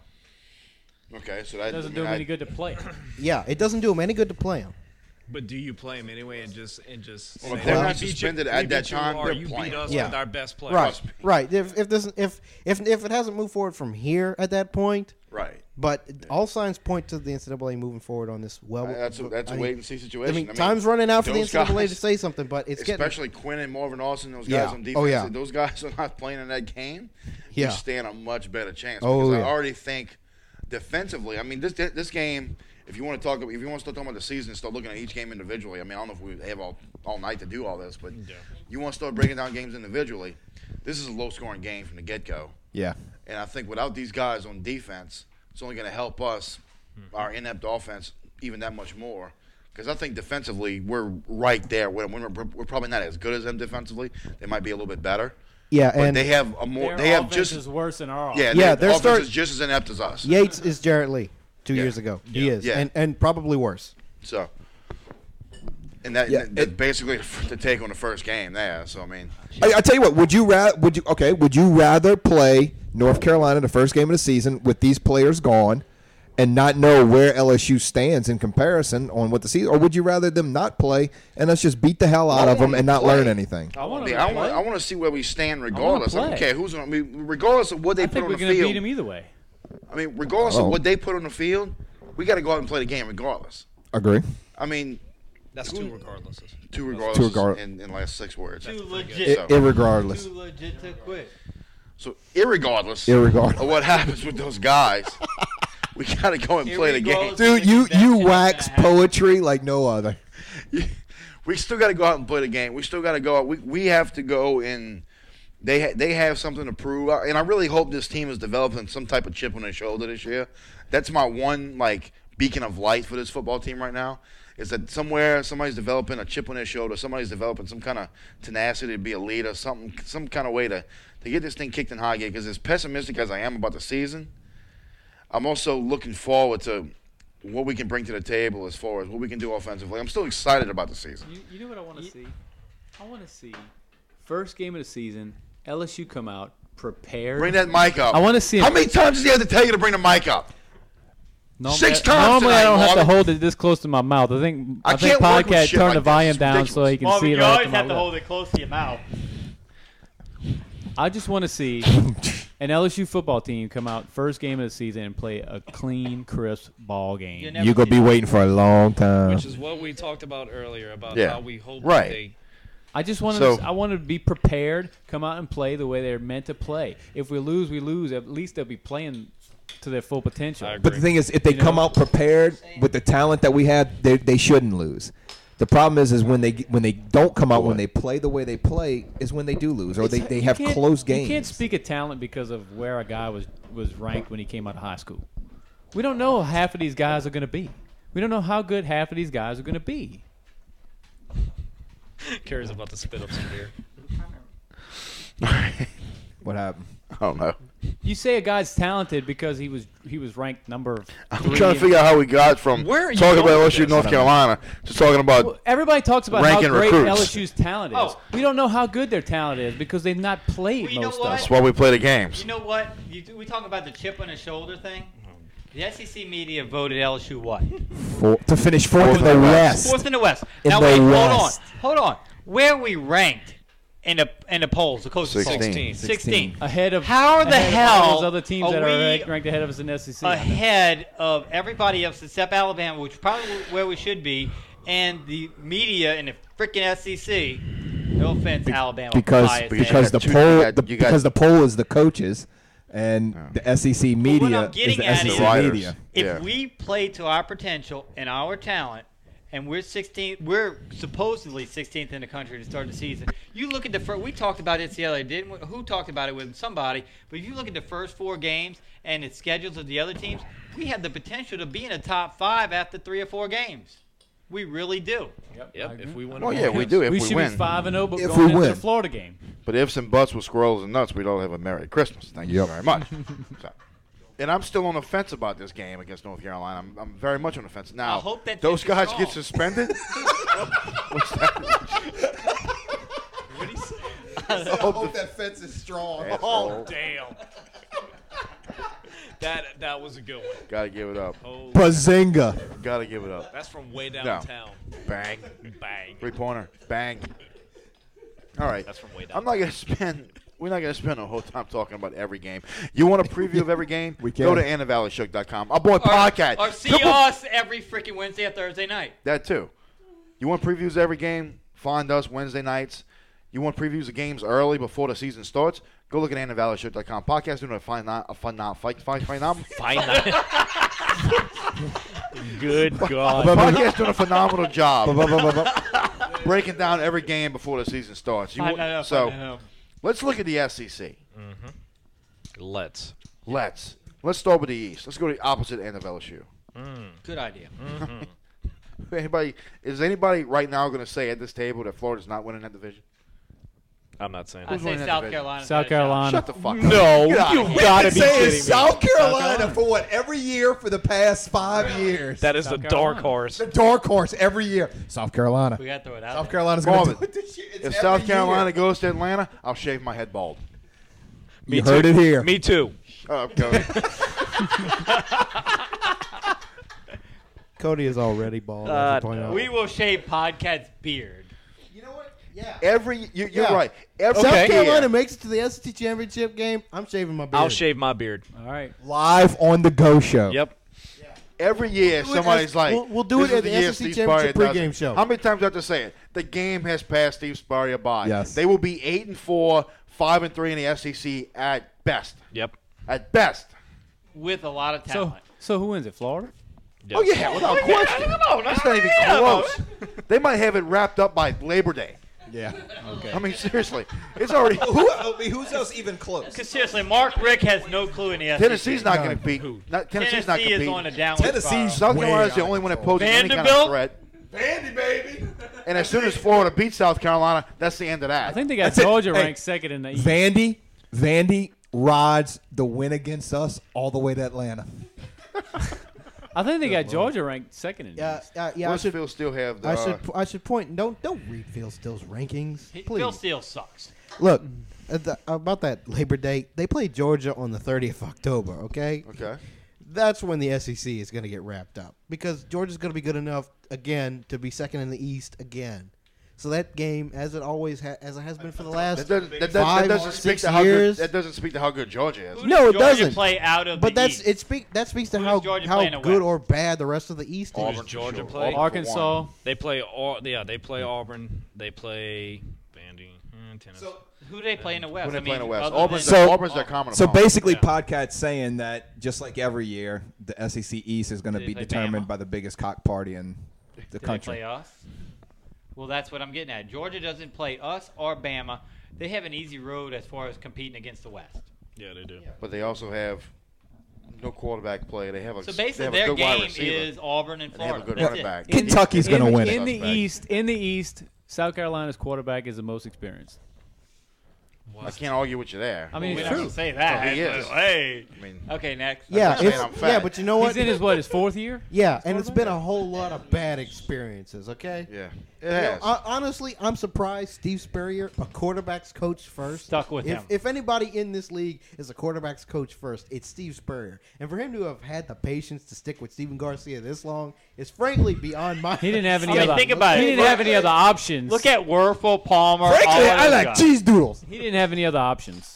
Okay, so that doesn't I do mean, them I- any good to play. Yeah, it doesn't do them any good to play them. But do you play him anyway and just and just Well, say, if they're "We not beat you- suspended we at beat that you," time, or they're you playing. beat us Yeah. with our best player? Right, right. If if this if if if it hasn't moved forward from here at that point, right. but all signs point to the N C double A moving forward on this. Well, Uh, That's a, that's a I mean- wait and see I situation. mean, time's running out for the N those C double A to guys- say something, but it's getting Especially Quinn and Marvin Austin, those Yeah. guys on defense. Oh, yeah. If those guys are not playing in that game, Yeah. you stand a much better chance. Oh, because yeah. I already think defensively. I mean, this this game. If you want to talk, if you want to start talking about the season and start looking at each game individually, I mean, I don't know if we have all, all night to do all this, but you want to start breaking down games individually. This is a low-scoring game from the get-go, Yeah. and I think without these guys on defense, it's only going to help us, our inept offense, even that much more. Because I think defensively, we're right there. We're, we're, we're probably not as good as them defensively. They might be a little bit better. yeah, But and they have a more. Their They have offense just is worse than our yeah. offense. Yeah, their they're offense start- is just as inept as us. Yates is Jarrett Lee two Yeah. years ago. He Yeah. is, Yeah. and and probably worse. So, and that, Yeah, that- that's it- basically the take on the first game there. So I mean, I, I tell you what. Would you rather? Would you? Okay. Would you rather play North Carolina the first game of the season with these players gone, and not know where L S U stands in comparison on what the season, or would you rather them not play and us just beat the hell out I of them want and them not to play. learn anything? I want I, mean, to I want I want to see where we stand regardless. I, don't play. care who's on. I mean, regardless of what they I put think on we're the going to field. beat them either way. I mean, regardless Oh. of what they put on the field, we got to go out and play the game regardless. Agree. I mean, That's two regardless. two regardless, Two regard- in, in last six words. Too So- legit. I- irregardless. Too legit to quit. So, irregardless Irregardless. of what happens with those guys, we got to go and play the game. Irregardless- Dude, you you Convention wax is gonna happen. poetry like no other. We still got to go out and play the game. We still got to go out. We we have to go and they ha- they have something to prove. And I really hope this team is developing some type of chip on their shoulder this year. That's my one like beacon of light for this football team right now. Is that somewhere somebody's developing a chip on their shoulder, somebody's developing some kind of tenacity to be a leader, something, some kind of way to, to get this thing kicked in high gear. Because as pessimistic as I am about the season, I'm also looking forward to what we can bring to the table as far as what we can do offensively. I'm still excited about the season. You, you know what I want to see? I want to see first game of the season, L S U come out prepared. Bring that mic up. I want to see. How him- many times does he have to tell you to bring the mic up? Normally, Six I- times Normally, tonight, I don't have to Marvin. hold it this close to my mouth. I think I I, think can't work with podcast shit turn like the this. volume It's down so he can Marvin, see it you right always to my have to left. hold it close to your mouth. I just want to see an L S U football team come out first game of the season and play a clean, crisp ball game. You never You're gonna see be that. waiting for a long time. Which is what we talked about earlier about Yeah. how we hope Right. that they. I just wanted So- to, I wanted to be prepared, come out and play the way they're meant to play. If we lose, we lose. At least they'll be playing to their full potential. I agree. But the thing is, if they You come know? out prepared with the talent that we have, they they shouldn't lose. The problem is, is when they when they don't come out, when they play the way they play, is when they do lose, or they, they You have can't- close games. You can't speak of talent because of where a guy was, was ranked when he came out of high school. We don't know how half of these guys are going to be. We don't know how good half of these guys are going to be. Carrie's about to spit up some beer. What happened? I don't know. You say a guy's talented because he was he was ranked number I'm three trying to in- figure out how we got from Where are you talking going about with L S U this? North I don't know. Carolina to talking about Well, everybody talks about how ranking great recruits. L S U's talent is. Oh. We don't know how good their talent is because they've not played Well, you know most what? of that's it. why we play the games. You know what? You do, we talk about the chip on the shoulder thing. The S E C media voted L S U what? For, to finish fourth, Fourth in the in the West. Fourth in the West. In now the wait, West. hold on, hold on. Where are we ranked in the in the polls? The coach polls? Sixteen. Sixteen. Ahead of How the ahead of hell all those other teams are that are we ranked, ranked ahead of us in the S E C. Ahead of everybody else except Alabama, which is probably where we should be, and the media in the freaking S E C. No offense, Alabama. because bias because the got two- poll you got- the, you got- because the poll is the coaches, and the S E C what media I'm is getting the at S E is- C The writers. media. If Yeah. we play to our potential and our talent, and we're sixteenth, we're supposedly sixteenth in the country to start the season. You look at the first. We talked about N C double A, didn't we? Who talked about it with somebody? But if you look at the first four games and the schedules of the other teams, we have the potential to be in the top five after three or four games. We really do. Yep, I Yep. agree. If we win. Well, them yeah, all. we do if we we should win. be five and zero, but If going we into win. the Florida game. But ifs and buts with squirrels and nuts, we'd all have a Merry Christmas. Thank you Yep. very much. So, and I'm still on the fence about this game against North Carolina. I'm, I'm very much on the fence. Now, I hope that those fence is guys strong. get suspended. What's that? I hope that fence is strong. Oh, Damn. that that was a good one. gotta give it up. Holy- Bazinga. Gotta give it up. That's from way downtown. Bang. Bang. Three pointer. Bang. All right. That's from way I'm downtown. not gonna spend. We're not gonna spend a whole time talking about every game. You want a preview of every game? We can. Go to anna valley shook dot com. Our boy Or, podcast. or see Couple- us every freaking Wednesday or Thursday night. That too. You want previews of every game? Find us Wednesday nights. You want previews of games early before the season starts? Go look at anna valley shook dot com. Podcast doing a fine, a fun, not fight, fight, fight, not. Fine. Good God. Podcast doing a phenomenal job breaking down every game before the season starts. You I want- know, so I know. let's look at the S E C. Let's. Let's let's start with the East. Let's go to the opposite end of L S U. Good idea. Anybody is anybody right now going to say at this table that Florida's not winning that division? I'm not saying I Who's say winning that South division? Carolina. South Carolina. Shut the fuck up. No, Get out of you here. gotta be saying kidding me. South Carolina Carolina. for what every year for the past five years. That is South the Carolina. dark horse. the dark horse every year. South Carolina. We got to throw it out. South there. Carolina's going to Marvin, do it this year. It's If every South Carolina year. goes to Atlanta, I'll shave my head bald. you heard it here. Me too. Shut up, Cody. Cody is already bald. Uh, as you point out. We will shave Podcast's beard. You know what? Yeah. Every you, you're Yeah. right. Every South Okay. Carolina year, makes it to the S E C championship game. I'm shaving my beard. I'll shave my beard. All right. Live on the Go Show. Yep. Every year, Do it somebody's as- like, we'll- we'll do this it is at the year S E C Steve Championship Spurrier does pregame it. show. How many times do I have to say it? The game has passed Steve Spurrier by. Yes. They will be eight and four, five and three in the S E C at best. Yep. At best. with a lot of So, talent. so who wins it? Florida? Oh yeah, without question. It's not even close. They might have it wrapped up by Labor Day. Yeah. Okay. I mean, seriously, it's already. Who, I mean, who's else even close? Because seriously, Mark Rick has no clue in the S E C. Tennessee's not going to compete. Not, Tennessee's not Tennessee is competing. on a downward Tennessee's spiral. South way Carolina's the out only of one that control. poses any kind of Vanderbilt? threat. Vandy, baby. And as soon as Florida beats South Carolina, that's the end of that. I think they got That's it. Georgia Hey, ranked second in the East. Vandy, Vandy rides the win against us all the way to Atlanta. I think they got Georgia ranked second in the Yeah, East. uh, yeah. I should, Westfield still have the. I uh, should, I should point. Don't, don't read Phil Steele's rankings, He- please. Phil Steele sucks. Look, at the, about that Labor Day, they played Georgia on the thirtieth of October. Okay. okay. That's when the S E C is going to get wrapped up because Georgia's going to be good enough again to be second in the East again. So that game, as it always ha- as it has been for the That last doesn't, that, that, five, that doesn't speak six to how good. years. That doesn't speak to how good Georgia is. Who No, does it Georgia doesn't. play out of But the that's East? it. Speak that speaks to Who how does Georgia how play in the good West? or bad the rest of the East Auburn, is. for Georgia sure. play? Auburn for Arkansas. one. They play all. Yeah, they play Auburn. They play Vandy. eh, Tennessee. Who do they play in the West? When they I play in the mean, West, other Auburn's, than- So- their, Auburn's their common So opponent. basically, Yeah. Podcast's saying that just like every year, the S E C East is going to They be play determined Bama. by the biggest cock party in the do they country. play us? Well, that's what I'm getting at. Georgia doesn't play us or Bama. They have an easy road as far as competing against the West. yeah, they do. But they also have no quarterback play. They have a So they basically, have a their good wide game receiver. is Auburn and And they have a Florida. good That's running it. back. Kentucky's in, going to win in it. the Suspect. East. In the East, South Carolina's quarterback is the most experienced. I can't argue with you there. I mean, We're it's not true. gonna say that. Oh, he is. Hey. I mean, Okay, next. Yeah, not saying it's, I'm fat. yeah, but you know what? He's in his what his fourth year. Yeah, and it's been a whole lot of bad experiences. Okay. yeah, it You know, has. hon- honestly, I'm surprised Steve Spurrier, a quarterback's coach first, Stuck with if, him. If anybody in this league is a quarterback's coach first, it's Steve Spurrier. And for him to have had the patience to stick with Steven Garcia this long is frankly beyond my. He didn't have any I mean, other. think about he it. didn't Look- have any other options. Look at Werfel, Palmer. all Frankly, of I those like guys. cheese doodles. He didn't have any other options.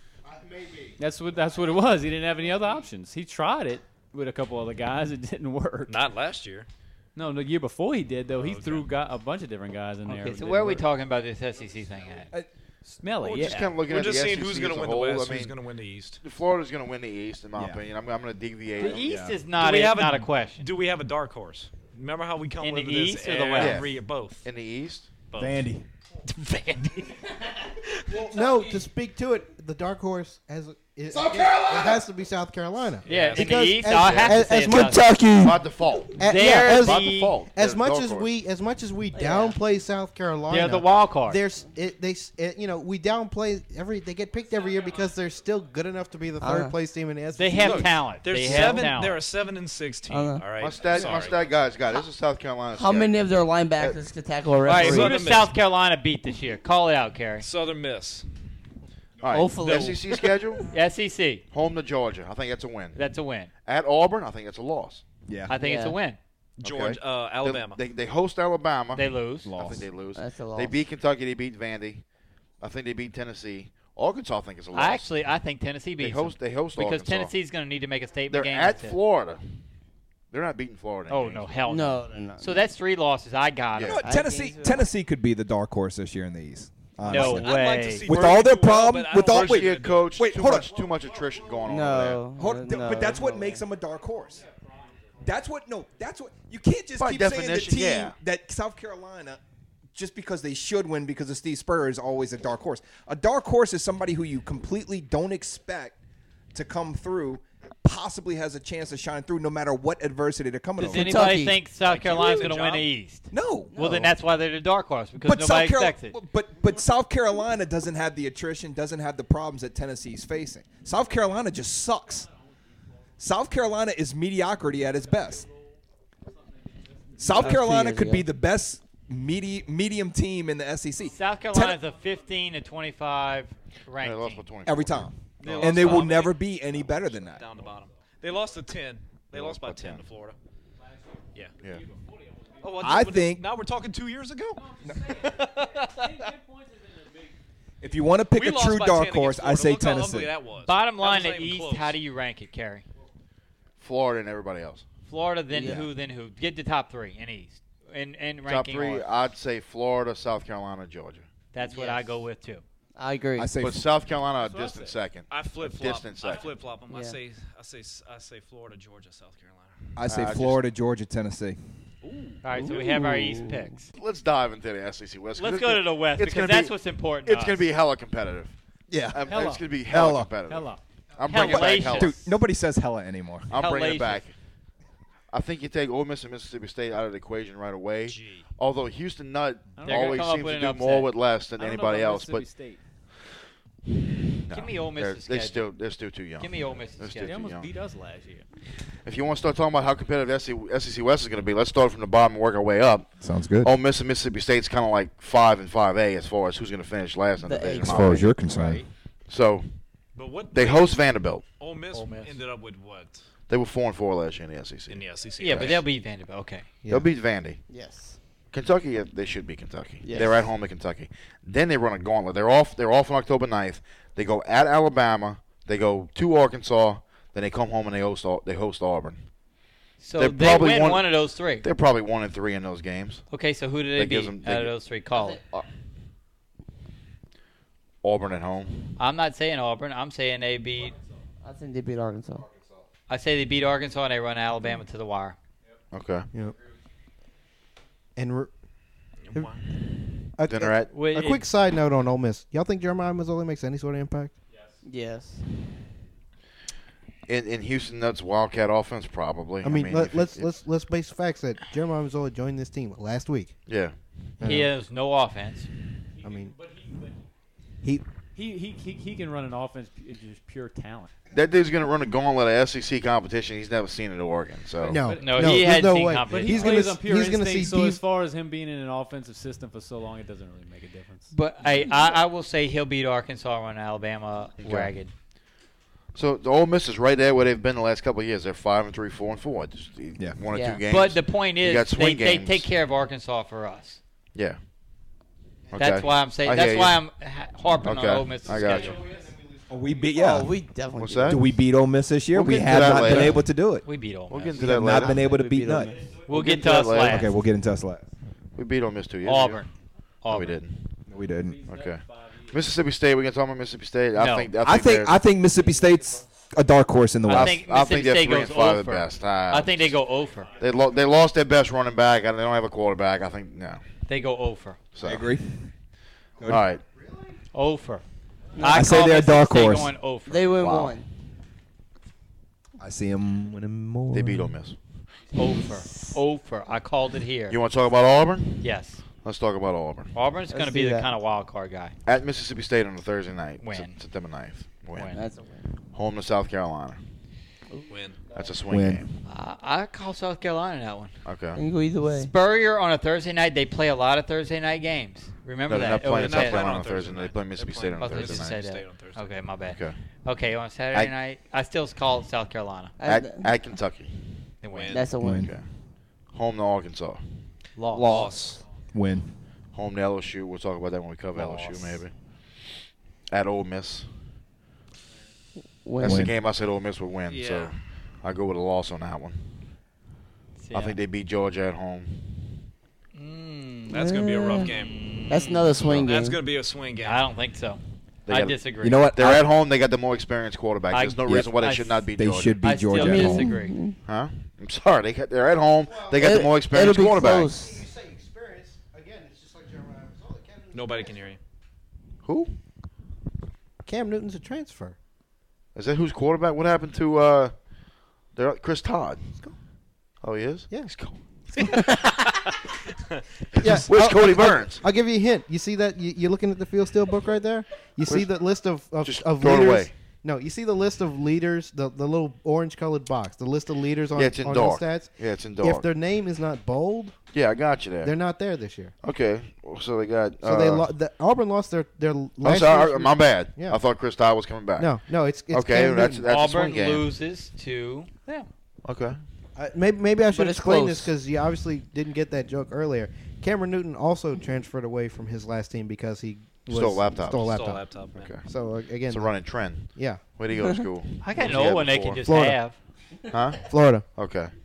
That's what that's what it was. He didn't have any other options. He tried it with a couple other guys. It didn't work. Not last year. No, the year before he did though. He okay. threw got a bunch of different guys in there. Okay, It so didn't where are we work. talking about this S E C thing at? Smelly, We're yeah. just kind of looking We're at just the seeing S E C who's going as to a win the whole. West, I mean, who's going to win the East. Florida's going to win the East, in my Yeah. opinion. I'm, I'm going to deviate. The East Yeah. is not Do we a, have a- not a question. Do we have a dark horse? Remember how we come In with the this East or the West? every year? Both. in the East. Both. Vandy. Vandy. No, to speak to it, the dark horse has it, South Carolina. It has to be South Carolina. Yeah, in the Because East, as- I have as- to say as it's much- South- Kentucky. By default. A- They're yeah, as, By the- default. as They're much dark as horse. we as much as we downplay South Carolina, They're the wild card. There's it, they s- it, you know we downplay every they get picked every year because they're still good enough to be the third Uh-huh. place team in the S E C. They have Look, talent. They're They have seven. talent. They're a seven and six team. Uh-huh. All right. My stat, my Sorry. stat guys got this is South Carolina. How stat. many of their linebackers could tackle a All right, referee? who Southern does Miss. South Carolina beat this year? Call it out, Kerry. Southern Miss. All right. Hopefully. S E C schedule. S E C. Home to Georgia. I think that's a win. That's a win. At Auburn, I think that's a loss. Yeah. I think it's a Yeah. win. Georgia. Okay. Uh, They- Alabama. They, they host Alabama. They lose. I think they lose. That's a loss. They beat Kentucky. They beat Vandy. I think they beat Tennessee. Arkansas, I think is a loss. I actually, I think Tennessee they beats host. them They host because Arkansas. Tennessee's going to need to make a statement They're game. at That's it. Florida. They're not beating Florida. in Oh games. no, hell no. no, no, no. So that's three losses. I got Yeah. it. You know what? I Tennessee, think so. Tennessee could be the dark horse this year in the East. No honestly. I'd like to way. see With Purdy all their do well, problems- but I with don't all- First wait, year coach. wait, too hold much, on. too much attrition going on over no, Hold, uh, th- no, but that's what no. makes them a dark horse. That's what no. That's what you can't just By keep saying the definition, team yeah. that South Carolina, just because they should win because of Steve Spurrier, is always a dark horse. A dark horse is somebody who you completely don't expect to come through, possibly has a chance to shine through no matter what adversity they're coming Does over. anybody Kentucky. think South Carolina's going to win Job. the East? No, Well, then no. that's why they're the dark horse because But nobody South Carolina, expects it. but but South Carolina doesn't have the attrition, doesn't have the problems that Tennessee's facing. South Carolina just sucks. South Carolina is mediocrity at its best. South That's two Carolina years could be ago. the best medi- medium team in the S E C South Carolina's a fifteen to twenty-five there. ranked They lost by team. twenty. every time, They and lost they by will how never many? be any better than that. Down the bottom. They lost to ten. They, lost by ten, ten. to Florida. Yeah. Yeah. Oh, well, I but think- now we're talking two years ago. If you want to pick We a lost true by dark ten horse, against I say Florida. Look how ugly Tennessee. that was. Bottom That line, was the not even East, close. how do you rank it, Kerry? Florida and everybody else. Florida, then Yeah. who, then who? Get the top three in East. In, in Top ranking three, order. I'd say Florida, South Carolina, Georgia. That's what I go with, too. I agree. I say But South Carolina a That's what I distant say. second. I flip A flop. distant I second. flip flop them. I Yeah. say I say I say Florida, Georgia, South Carolina. I say Uh, I just- Florida, Georgia, Tennessee. All right, so we have our East picks. Let's dive into the S E C West. 'cause Let's it's go gonna- to the West it's because gonna that's be- what's important. It's to going us. to be hella competitive. Yeah. Um, Hella. It's going to be hella, Hella. competitive. Hella. I'm bringing it back Hellacious. hella. Dude, nobody says hella anymore. I'm bringing it Hellacious. back. I think you take Ole Miss and Mississippi State out of the equation right away. Gee. Although Houston Nutt They're gonna always come up seems with to an do more upset. with less than I don't know anybody about else, but Mississippi State. no, Give me Ole they're, Miss's they schedule. still they're still too young. Give me Ole Miss's They're still They schedule. too almost young. beat us last year. If you want to start talking about how competitive S E C West is going to be, let's start from the bottom and work our way up. Sounds good. Ole Miss and Mississippi State's kind of like five and five A as far as who's going to finish last in the The division. As As far as you're concerned. Right. So But what they host Vanderbilt. Ole Miss, Ole Miss. ended up with what They were four and four last year in the S E C. in the S E C? Yeah, but right? they'll beat Vanderbilt. Okay. They'll beat Vandy. Yes. Kentucky, yeah, they should be Kentucky. Yes. They're at home to Kentucky. Then they run a gauntlet. They're off. They're off on October ninth. They go at Alabama. They go to Arkansas. Then they come home and they host. Au- They host Auburn. So They're they probably win one- one of those three. They're probably one and three in those games. Okay, so who did they That gives beat them- out they of gi- those three? Call it. Auburn at home. I'm not saying Auburn. I'm saying they beat. I think they beat Arkansas. I say they beat Arkansas and they run Alabama to the wire. Okay. Yep. And re- Wow. a, Then they're at. Wait, a it- quick side note on Ole Miss. Y'all think Jeremiah Mazzoli makes any sort of impact? Yes. In, in Houston Nuts Wildcat offense, probably. I mean, let, if- let's if- let's let's base facts that Jeremiah Mazzoli joined this team last week. Yeah. He Uh, has no offense. I mean, But he, but he he, he, he, he can run an offense, pu- just pure talent. That dude's going to run a gauntlet of S E C competition he's never seen at Oregon. So no But- No, no, he there's had no seen way. competition. But he He's plays gonna on pure he's gonna instinct, see so deep- as far as him being in an offensive system for so long, it doesn't really make a difference. But I, I, I will say he'll beat Arkansas and run Alabama ragged. So the Ole Miss is right there where they've been the last couple of years. They're five and three, four and four. Just Yeah. one or Yeah. two games. But the point You is, got they, swing they games. take care of Arkansas for us. yeah. Okay. That's why I'm saying. I That's hear why you. I'm ha- harping Okay. on Ole Miss's I got schedule. Oh, we beat yeah. Oh, we definitely. What's do. that? Do we beat Ole Miss this year? We'll we get into have that not later. been able to do it. We beat Ole We'll Miss. get into We have that not later. been able to We beat beat Ole Nut. Miss. We'll get get to to that us later. last. Okay, we'll get into us last. We beat Ole Miss two years Auburn. ago. Auburn. No, we didn't. No, we didn't. Okay. Mississippi State. We can talk about Mississippi State. I No. think. I think. I think they're- I think Mississippi State's a dark horse in the I West. think I Mississippi think they're State three goes and five at over. best. Uh, I think they go over. They lo- they lost their best running back. and They don't have a quarterback. I think no. They go over. So I agree. All right. Over. I say call they're a Mississippi dark State horse. Going over. They win Wow. one. I see them winning more. They beat Ole Miss. Over. Over. I called it here. You want to talk about Auburn? Yes. Let's talk about Auburn. Auburn's going to Let's be do the that. kind of wild card guy. At Mississippi State on a Thursday night. Win. Sep- September ninth. Win. Win. That's a win. Home to South Carolina. Win. That's a swing Win. game. Uh, I call South Carolina that one. You Okay. can go either way. Spurrier on a Thursday night. They play a lot of Thursday night games. Remember No, they're that? not playing Oh, South yeah. Carolina on on Thursday Thursday night. They night. play Mississippi They're State on I was Thursday just night. say that. State on Thursday. Okay, my bad. Okay. Okay, on Saturday I- night, I still call it South Carolina. At, I- at Kentucky. They win. Win. That's a win. Win. Okay. Home to Arkansas. Loss. Loss. Win. Home to L S U. We'll talk about that when we cover Loss. L S U maybe. At Ole Miss. Win. That's the Win. game I said Ole Miss would win. Yeah. So I go with a loss on that one. Yeah. I think they beat Georgia at home. Mm, That's going to be a rough game. That's another swing game. That's going to be a swing game. I don't think so. They I got- disagree. You know what? They're I- at home. They got the more experienced quarterback. I- There's no yeah, reason why they I- should not beat They Georgia. should beat I still Georgia at home. disagree. Huh? I'm sorry. They got, they're at home. They got the It- more experienced it'll be quarterback. close. You say experience again. It's just like Jeremiah Mazzoli. Cam Newton's Nobody a can hear you. Who? Cam Newton's a transfer. Is that who's quarterback? What happened to uh, their, Chris Todd? Oh, he is? Yeah. He's gone. Yeah, Where's I'll- Cody I'll- Burns? I'll give you a hint. You see that? You, you're looking at the Field Steel book right there. You see Where's- the list of of, Just of throw it leaders. away. No, you see the list of leaders, the the little orange colored box, the list of leaders on, Yeah, it's in on dark. the stats. Yeah, it's in If dark. their name is not bold, Yeah, I got you there. they're not there this year. Okay, so they got. So uh, they lo- the, Auburn lost their their I'm last sorry, year's- my bad. Yeah. I thought Chris Todd was coming back. No, no, it's, it's Okay, Cam that's- Newton. that's- a swing Auburn game. loses to them. Okay. Uh, maybe maybe I should But it's explain close. this because you obviously didn't get that joke earlier. Cameron Newton also transferred away from his last team because he was, Stole laptops. Stole a laptop. Stole a laptop. man. Okay. So uh, again, It's a running trend. yeah, Where'd he go to school? I got Where's no he at one they before? can just Florida. have. Huh? Florida. Okay.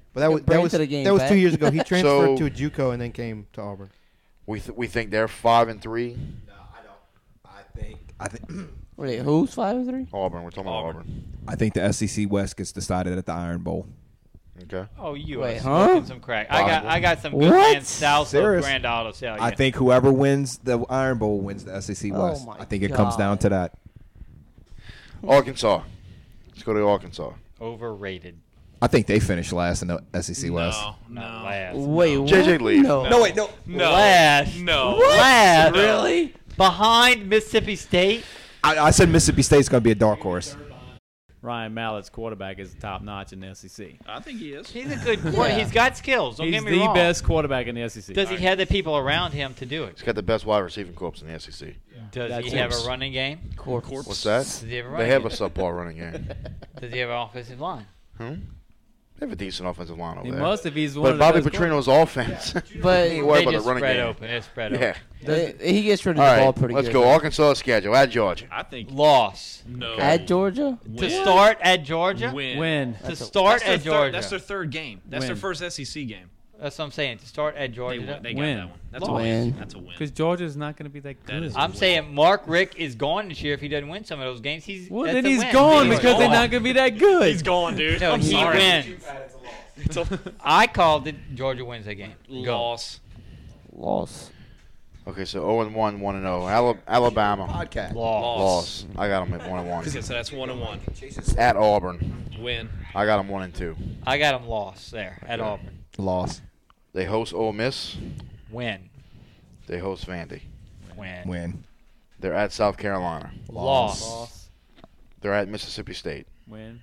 But that was Bring that it was to the game, that was Pat. two years ago. He transferred So- to a JUCO and then came to Auburn. We th- we think they're five and three. No, I don't. I think. I think. Wait, who's five and three? Auburn. We're talking about Auburn. Auburn. I think the S E C West gets decided at the Iron Bowl. Okay. Oh, you Wait, are huh? smoking some crack. I got Possible. I got some good What? man south Serious? of Grand Isle Salient. I think whoever wins the Iron Bowl wins the S E C Oh West. my I think it comes God. down to that. Arkansas. Let's go to Arkansas. overrated. I think they finished last in the S E C West. No, No, no. last. Wait, J J what? Lee. No. No, wait, no. No. Last. No. Last. No. Really? Behind Mississippi State? I, I said Mississippi State's going to be a dark horse. Ryan Mallett's quarterback is top notch in the S E C. I think he is. He's a good quarterback. He's got skills. Don't He's get me the wrong. best quarterback in the S E C. Does he have the people around him to do it? He's got the best wide receiving corps in the S E C. Does That's he have it. a running game? What's that? Does he have a They running have a game? subpar running game. Does he have an offensive line? Hmm? They have a decent offensive line over He there. must if he's one But of the Bobby best Petrino's offense. But He ain't worried They about just the running spread game. open. It's spread Yeah. open. They- he gets rid of All the ball right, pretty let's good. go. Arkansas schedule at Georgia. I think Loss. no. At Georgia? To Win. start at Georgia? Win. Win. To That's a- start That's their, at third, Georgia. that's their third game. That's their Win. first S E C game. That's what I'm saying. To start at They, Georgia. win. they Win. got that one. That's a Win. win. That's a win. Because Georgia's not going to be that That good. is- I'm saying Mark Rick is gone this year if he doesn't win some of those games. He's well, that's then a he's win. gone He's because they're gone. not going to be that good. He's gone, dude. No, I'm he sorry. wins. It's a I called it. Georgia wins that game. Go. loss. Loss. Okay, so zero and one, one and zero. Ala- Alabama Podcast. Loss. loss. I got them at one and one. Okay, so that's one and one. At Auburn, Win. I got them one and two. I got them lost there at Okay. Auburn. Loss. They host Ole Miss. Win. They host Vandy. Win. Win. They're at South Carolina. Loss. Loss. They're at Mississippi State. Win.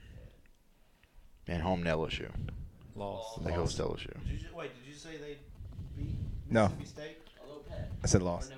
And home to L S U. Loss. They host L S U. Wait, did you say they beat No. State? I said loss.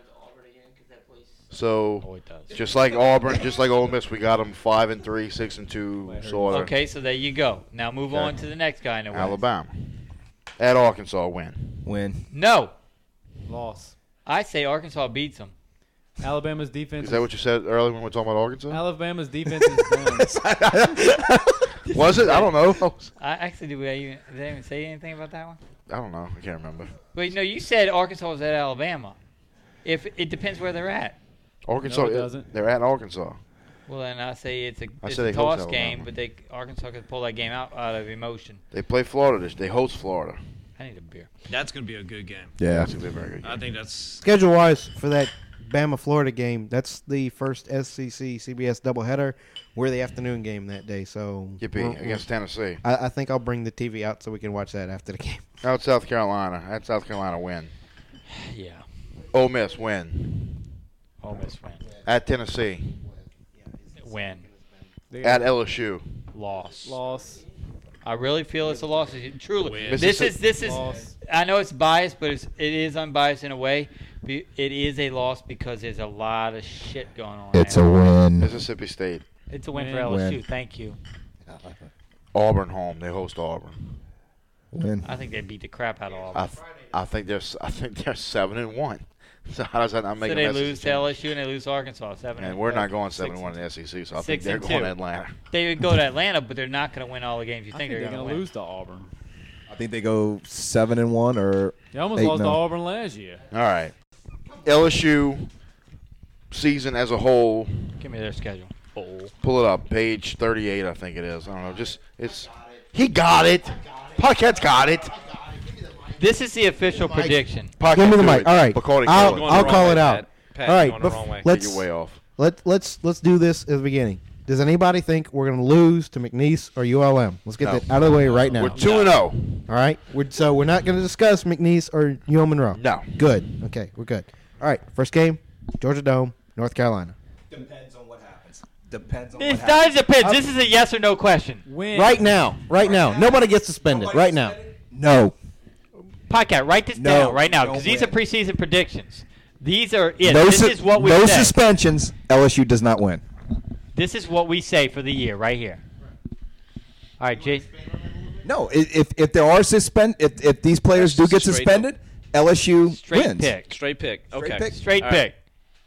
So Oh, it does. just like Auburn, just like Ole Miss, we got them five and three, six and two, sort of. Okay, so there you go. Now move Okay. on to the next guy in the West. Alabama. At Arkansas, win. Win. No, Loss. I say Arkansas beats them. Alabama's defense. Is that what you said earlier when we were talking about Arkansas? Alabama's defense is done. Was it? I don't know. I actually did. We even, did I even say anything about that one? I don't know. I can't remember. Wait, no, you said Arkansas was at Alabama. If it depends where they're at. Arkansas. No, it doesn't. They're at Arkansas. Well, then I say it's a, I it's said a they host toss game, Alabama. but they Arkansas could pull that game out out of emotion. They play Florida. This, they host Florida. I need a beer. That's going to be a good game. Yeah. That's gonna be a very good game. I think that's Schedule wise for that Bama Florida game, that's the first S E C C B S doubleheader. We're the afternoon game that day, so Yippee we're- against Tennessee. I, I think I'll bring the T V out so we can watch that after the game. Out South Carolina. At South Carolina, win. Yeah. Ole Miss, win. Ole Miss win. At Tennessee. Win. They At got L S U. Loss. loss. I really feel it's a loss. Truly, Win. this Mississippi- is this is. Loss. I know it's biased, but it's, it is unbiased in a way. Be- It is a loss because there's a lot of shit going on. It's a there. win. Mississippi State. It's a win, for Win. L S U. Win. Thank you. Auburn home. They host Auburn. Win. I think they beat the crap out of Auburn. I, th- I think they're s- I think they're seven and one. So how does that not make So them they S E C lose to champions? L S U and they lose to Arkansas. Seven. And and we're uh, not going six seven and one in and the S E C, so I think Six they're and going two. to Atlanta. They would go to Atlanta, but they're not going to win all the games you I think, think they're they're going going to to win. lose to Auburn. I think they go seven and one or They almost Eight, lost to no. Auburn last year. All right. L S U season as a whole. Give me their schedule. Pull it up, page thirty-eight, I think it is. I don't know. Just it's. He got it. Paquette's got it. This is the official prediction. Paquette Give me the do mic. it. All right, Bacardi I'll, kill it. Going the I'll wrong call way, it out. Pat. Pat, All right, going the bef- wrong way. Take let's your way off. let let's let's do this at the beginning. Does anybody think we're going to lose to McNeese or U L M? Let's get No. that out of the way right now. We're two and zero. All right, we're, so we're not going to discuss McNeese or U L Monroe. No. Good. Okay, we're good. All right, first game, Georgia Dome, North Carolina. depends on what happens. Depends on It does depend. This is a yes or no question. Win. Right now, right now, nobody gets suspended. Right now. No. Podcast, write this No, down right now don't because these win. are preseason predictions. These are it. No, this su- is what we no say. suspensions. L S U does not win. This is what we say for the year right here. All right, Jason. No, i- if if there are suspend if if these players do That's get straight suspended, L S U Straight wins. pick. Straight pick. Okay. pick. Straight All right. pick.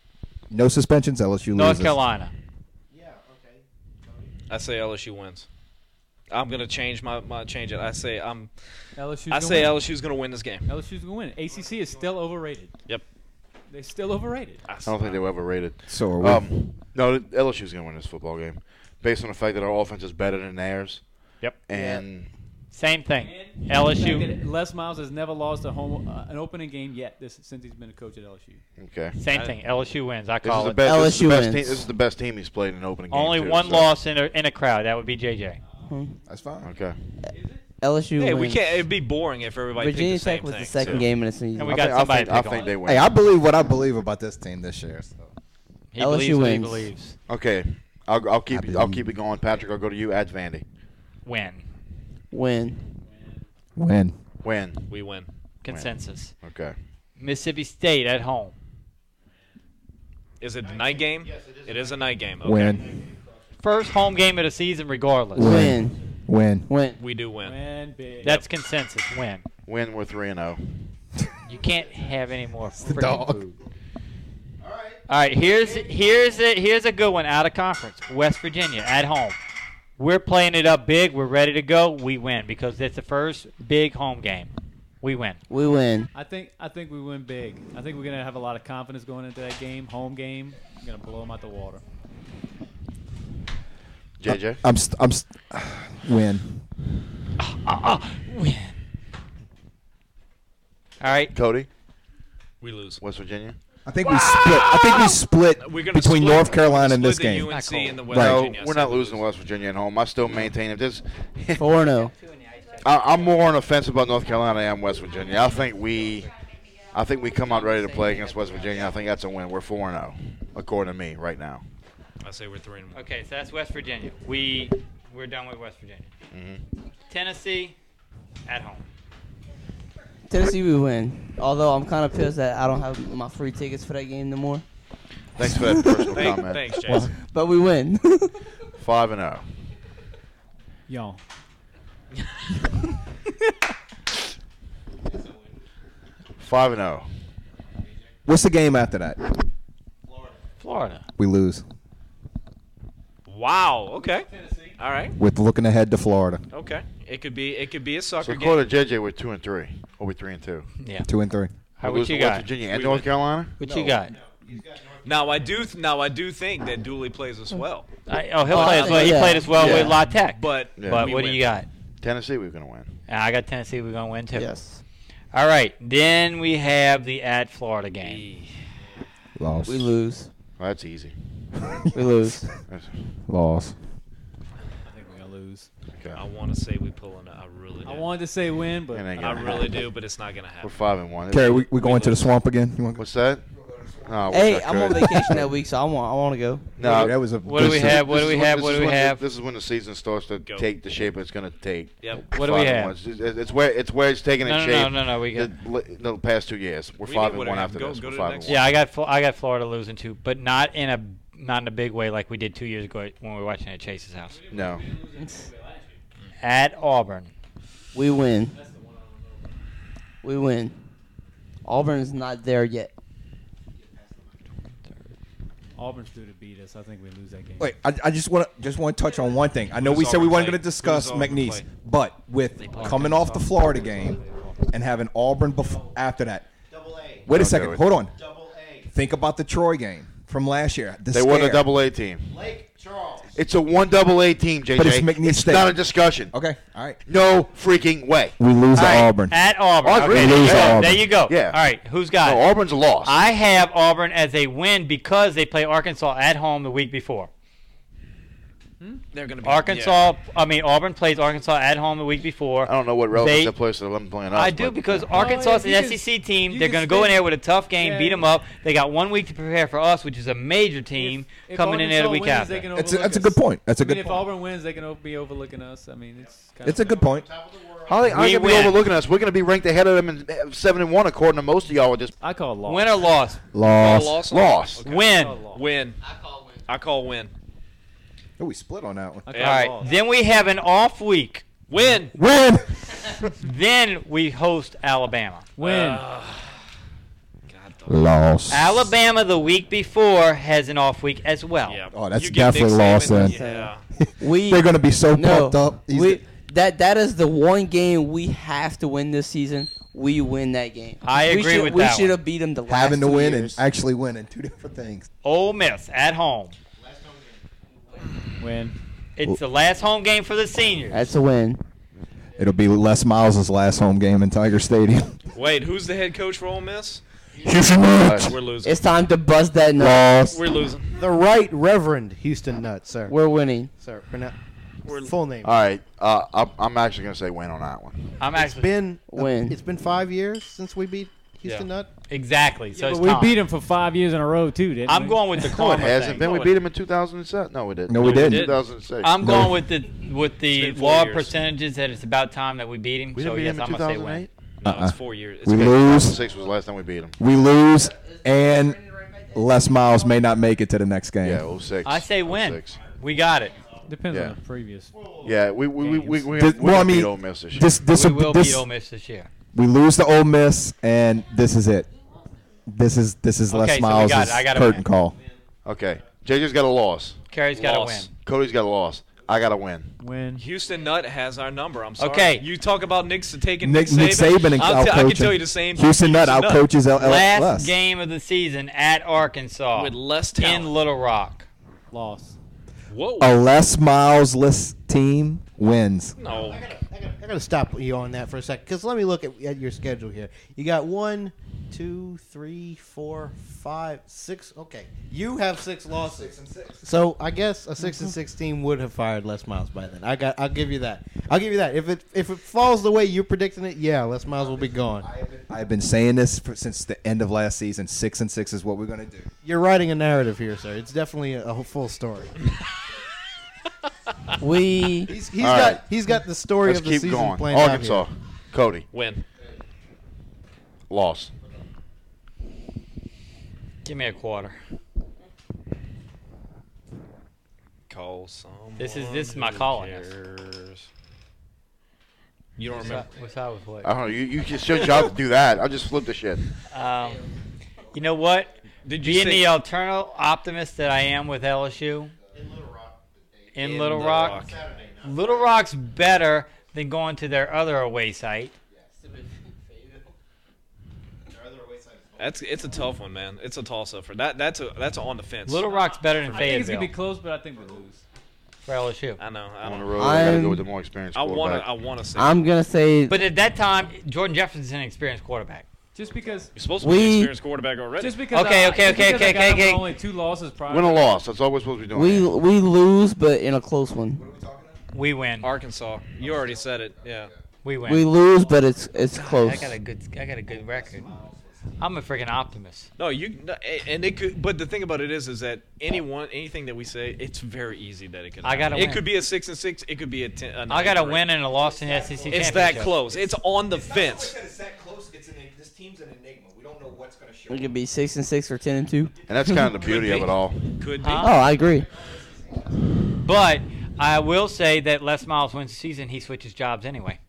No suspensions. L S U North loses. Carolina. I say L S U wins. I'm gonna change my, my change it. I say I'm. L S U's I gonna say win. L S U's gonna win this game. L S U's gonna win. A C C is still overrated. Yep. They're still overrated. I don't think they were ever rated. So are we. Um, no, L S U's going to win this football game based on the fact that our offense is better than theirs. Yep. And Same thing. And L S the U. fact that Les Miles has never lost a home uh, an opening game yet this since he's been a coach at L S U. okay, Same thing. L S U wins. I this is call the it. best. This is the L S U best team. wins. This is the best team he's played in an opening game. Only too, one so- loss in a in a crowd. That would be J J. That's fine. Okay. L S U Hey, wins. we can't. It'd be boring if everybody Virginia picked the same Tech was thing. the second too. game in the season. And we I got think, I somebody think, to I pick think on. they win. Hey, I believe what I believe about this team this year. So. He L S U believes what he wins. believes. Okay, I'll, I'll keep I it, I'll believe. keep it going. Patrick, I'll go to you. Add Vandy. Win. Win. Win. Win. We win. Consensus. Okay. Mississippi State at home. Is it the night game? It is a night game. Okay. Win. First home game of the season, regardless. Win. Win. Win. We do win. Win big. That's consensus. Win. Win. We're three and zero. You can't have any more the freaking dog. food. All right, here's here's a here's a good one out of conference. West Virginia at home. We're playing it up big. We're ready to go. We win because it's the first big home game. We win. We win. I think I think we win big. I think we're gonna have a lot of confidence going into that game, home game. We're gonna blow them out the water. J J. I'm. St- I'm. St- win. Uh, win. All right. Cody. We lose. West Virginia. I think we split. I think we split We're gonna between split- North Carolina we're and gonna this split the game. U N C Not and the cold. West Right. No, Virginia. we're so not we losing to lose. West Virginia at home. I still maintain if this. Four zero. I, I'm more on the fence about North Carolina than I am West Virginia. I think we, I think we come out ready to play against West Virginia. I think that's a win. We're four and zero, according to me, right now. I say we're three and one. Okay, so that's West Virginia. We we're done with West Virginia. Mm-hmm. Tennessee at home. Tennessee, we win. Although I'm kind of pissed that I don't have my free tickets for that game no more. Thanks for that personal Thank, comment. thanks, Jason. But we win. Five and zero. Y'all. Five and zero. What's the game after that? Florida. We lose. Wow. Okay. All right. With looking ahead to Florida. Okay. It could be. It could be a So sucker according game. to J J, we're two and three. Or we're three and two. Yeah. Two and three. How, We what lose you to West got? Virginia and We North win. Carolina. What you got? Now I do. Th- now I do think that Dooley plays us well. I, oh, he'll Oh, play I as well. He think- played as well yeah. with La Tech. But Yeah. But we what do win. you got? Tennessee, we're going to win. Uh, I got Tennessee. We're gonna win too. yes. All right. Then we have the at Florida game. Loss. We lose. Well, that's easy. We lose. That's, Loss. I think we're gonna lose. okay. I want to say we pull in. I really do. I wanted to say win, but It ain't I gonna really happen. do, but it's not gonna We're happen. five and one. Kerry, we, we going to the swamp again? You want to What's that? No, I wish Hey, I I'm on could. vacation that week, so I want I want to go. No, that was a What do we this is- have? What this do we is when- have? this What is do we when the- have? This is when the season starts to Go. take the shape it's going to take. Yep. What do we Five and have? one. It's, it's, it's where it's where it's taking No, its no, shape. no, no, no. We got. The, the past two years, we're We five need and what one I have. after Go- this. go We're to the five next and one. Yeah, I got Fl- I got Florida losing too, but not in a not in a big way like we did two years ago when we were watching at Chase's house. No, At Auburn. We win. We win. Auburn's not there yet. Auburn's due to beat us. I think we lose that game. Wait, I, I just want to just want to touch on one thing. I know Who's we said we Auburn weren't play? going to discuss Who's Auburn McNeese, play? but with coming off the Florida game and having Auburn bef- after that. Wait a Don't second. do it. Hold on. Think about the Troy game from last year. The they won a scare. double A team. It's a one double A team, J J. But it's McNeese State. not a discussion. Okay, all right. No freaking way. We lose All to right, Auburn. At Auburn. Auburn. Okay, We there, lose you to go. Auburn. There you go. Yeah. All right, who's got No, it? Auburn's a loss. I have Auburn as a win because they play Arkansas at home the week before. They're gonna be Arkansas, I mean Auburn plays Arkansas at home the week before. I don't know what relevance They- that plays to them playing us. I do but- because Well, Arkansas is you an can- S E C team. you They're can going to go in spend- there with a tough game, Yeah. beat them up. They got one week to prepare for us, which is a major team If coming in there the Arkansas week wins, after. they can That's a, overlook that's a us. good point. That's a I good mean, if point. Auburn wins, they can o- be overlooking us. I mean, it's kind It's of a good point. How they, how We they gonna be win. overlooking us? We're going to be ranked ahead of them in uh, seven and one, according to most of y'all. With this I call it loss. Win or loss? Loss. Loss. loss. Okay. Win. I call it loss. Win. I call win. Oh, we split on that one. I call Yeah. All it right. loss. Then we have an off week. Win. Win. Then we host Alabama. Win. Uh, God, dog. Loss. Alabama the week before has an off week as well. Yeah. Oh, that's You give Nick definitely lost Saban- then. Yeah. We They're going to be so no, pumped up. He's- we that that is the one game we have to win this season. We win that game. I we agree should, with we that should one. have beat them the last having to two win years. and actually winning, two different things. Ole Miss at home. Win. It's the last home game for the seniors. That's a win. It'll be Les Miles' last home game in Tiger Stadium. Wait, who's the head coach for Ole Miss? Houston We're losing. It's time to buzz that nut. Lost. We're losing. The Right Reverend Houston Nutt, sir. We're winning. Sir, pronoun- We're- full name. All right, uh, I'm, I'm actually going to say win on that one. I'm It's actually been Win. It's been five years since we beat Houston Yeah. Nutt. exactly. So But it's we time. beat them for five years in a row too, didn't I'm we? going with the No, it karma hasn't thing. been. We No, beat it- them in two thousand seven. No, we didn't. No, we didn't. did. two thousand six. I'm No. going with the with the It's been four law years. percentages that it's about time that we beat him. we so didn't beat yes, them I'm in gonna say two thousand win. eight. No, Uh-uh. it's four years. It's We been- lose. two thousand six was the last time we beat them. We lose, and Les Miles may not make it to the next game. Yeah, oh six. I say win. oh six. We got it. Depends Yeah. on the previous. Yeah, we we we we, we, This- we well, I beat mean, Ole Miss this year. This, this, we will this, beat Ole Miss this year. we lose to Ole Miss, and this is it. This is this is Okay, Les so we Miles' got it. I gotta curtain win. call. Okay, J J's got a loss. Kerry's got to win. Loss. Cody's got a loss. I got to win. Win. Houston Nutt has our number. I'm sorry. Okay. You talk about Nick taking Nick, Nick Nick Saban and I'll t- I can outcoaching. tell you the same. thing. Houston Nutt outcoaches L- L- Last Les. game of the season at Arkansas with less in talent. Little Rock. Loss. Whoa. A Les Miles less team wins. No. I gotta, I gotta stop you on that for a second, because let me look at, at your schedule here. You got one, two, three, four, five, six. Okay, you have six losses. So I guess a six and six team would have fired Les Miles by then. I got. I'll give you that. I'll give you that. If it if it falls the way you're predicting it, yeah, Les Miles will be gone. I've been saying this for, since the end of last season. Six and six is what we're going to do. You're writing a narrative here, sir. It's definitely a, a full story. We He's, he's All got right. he's got the story Let's of the keep season going. playing out Arkansas. here. Cody, Win. loss. Give me a quarter. Call someone. This is- this is my who calling this. cares. You don't What's remember? that, what's that with what? I don't know. You you just your job to do that. I just flipped the shit. Um, you know what? Did you Being say the eternal optimist that I am with L S U in Little Rock, in Little Little Rock, Rock. Little Rock's better than going to their other away site. That's it's a tough one, man. It's a toss up for that. That's a that's a on the fence. Little Rock's better than I think it's gonna be Fayetteville close, but I think we lose. for L S U. I know. I On the don't. road, I gotta I'm- go with the more experienced I want quarterback. to. I want to say. I'm gonna say But at that time, Jordan Jefferson's an experienced quarterback. Just because. You're supposed to be an we- experienced quarterback already. Just because. Okay, I, okay, just okay, because I okay, got them okay. for Only two losses prior. Win or loss. That's all we're supposed to be doing. we we lose, but in a close one. We win. Arkansas. You already said it. Yeah. We win. We lose, but it's it's God, close. I got a good. I got a good record. I'm a freaking optimist. No, you no, and it could. But the thing about it is, is that anyone, anything that we say, it's very easy that it could. I gotta It win. could be a six and six. It could be a ten. A nine I got a three. win and a loss in the S E C It's championship. that close. It's on the fence. It's that close. It's an, this team's an enigma. We don't know what's going to show. We could be six and six or ten and two. And that's kind of the beauty of it all. Could be. Huh? Oh, I agree. But I will say that Les Miles wins the season. He switches jobs anyway.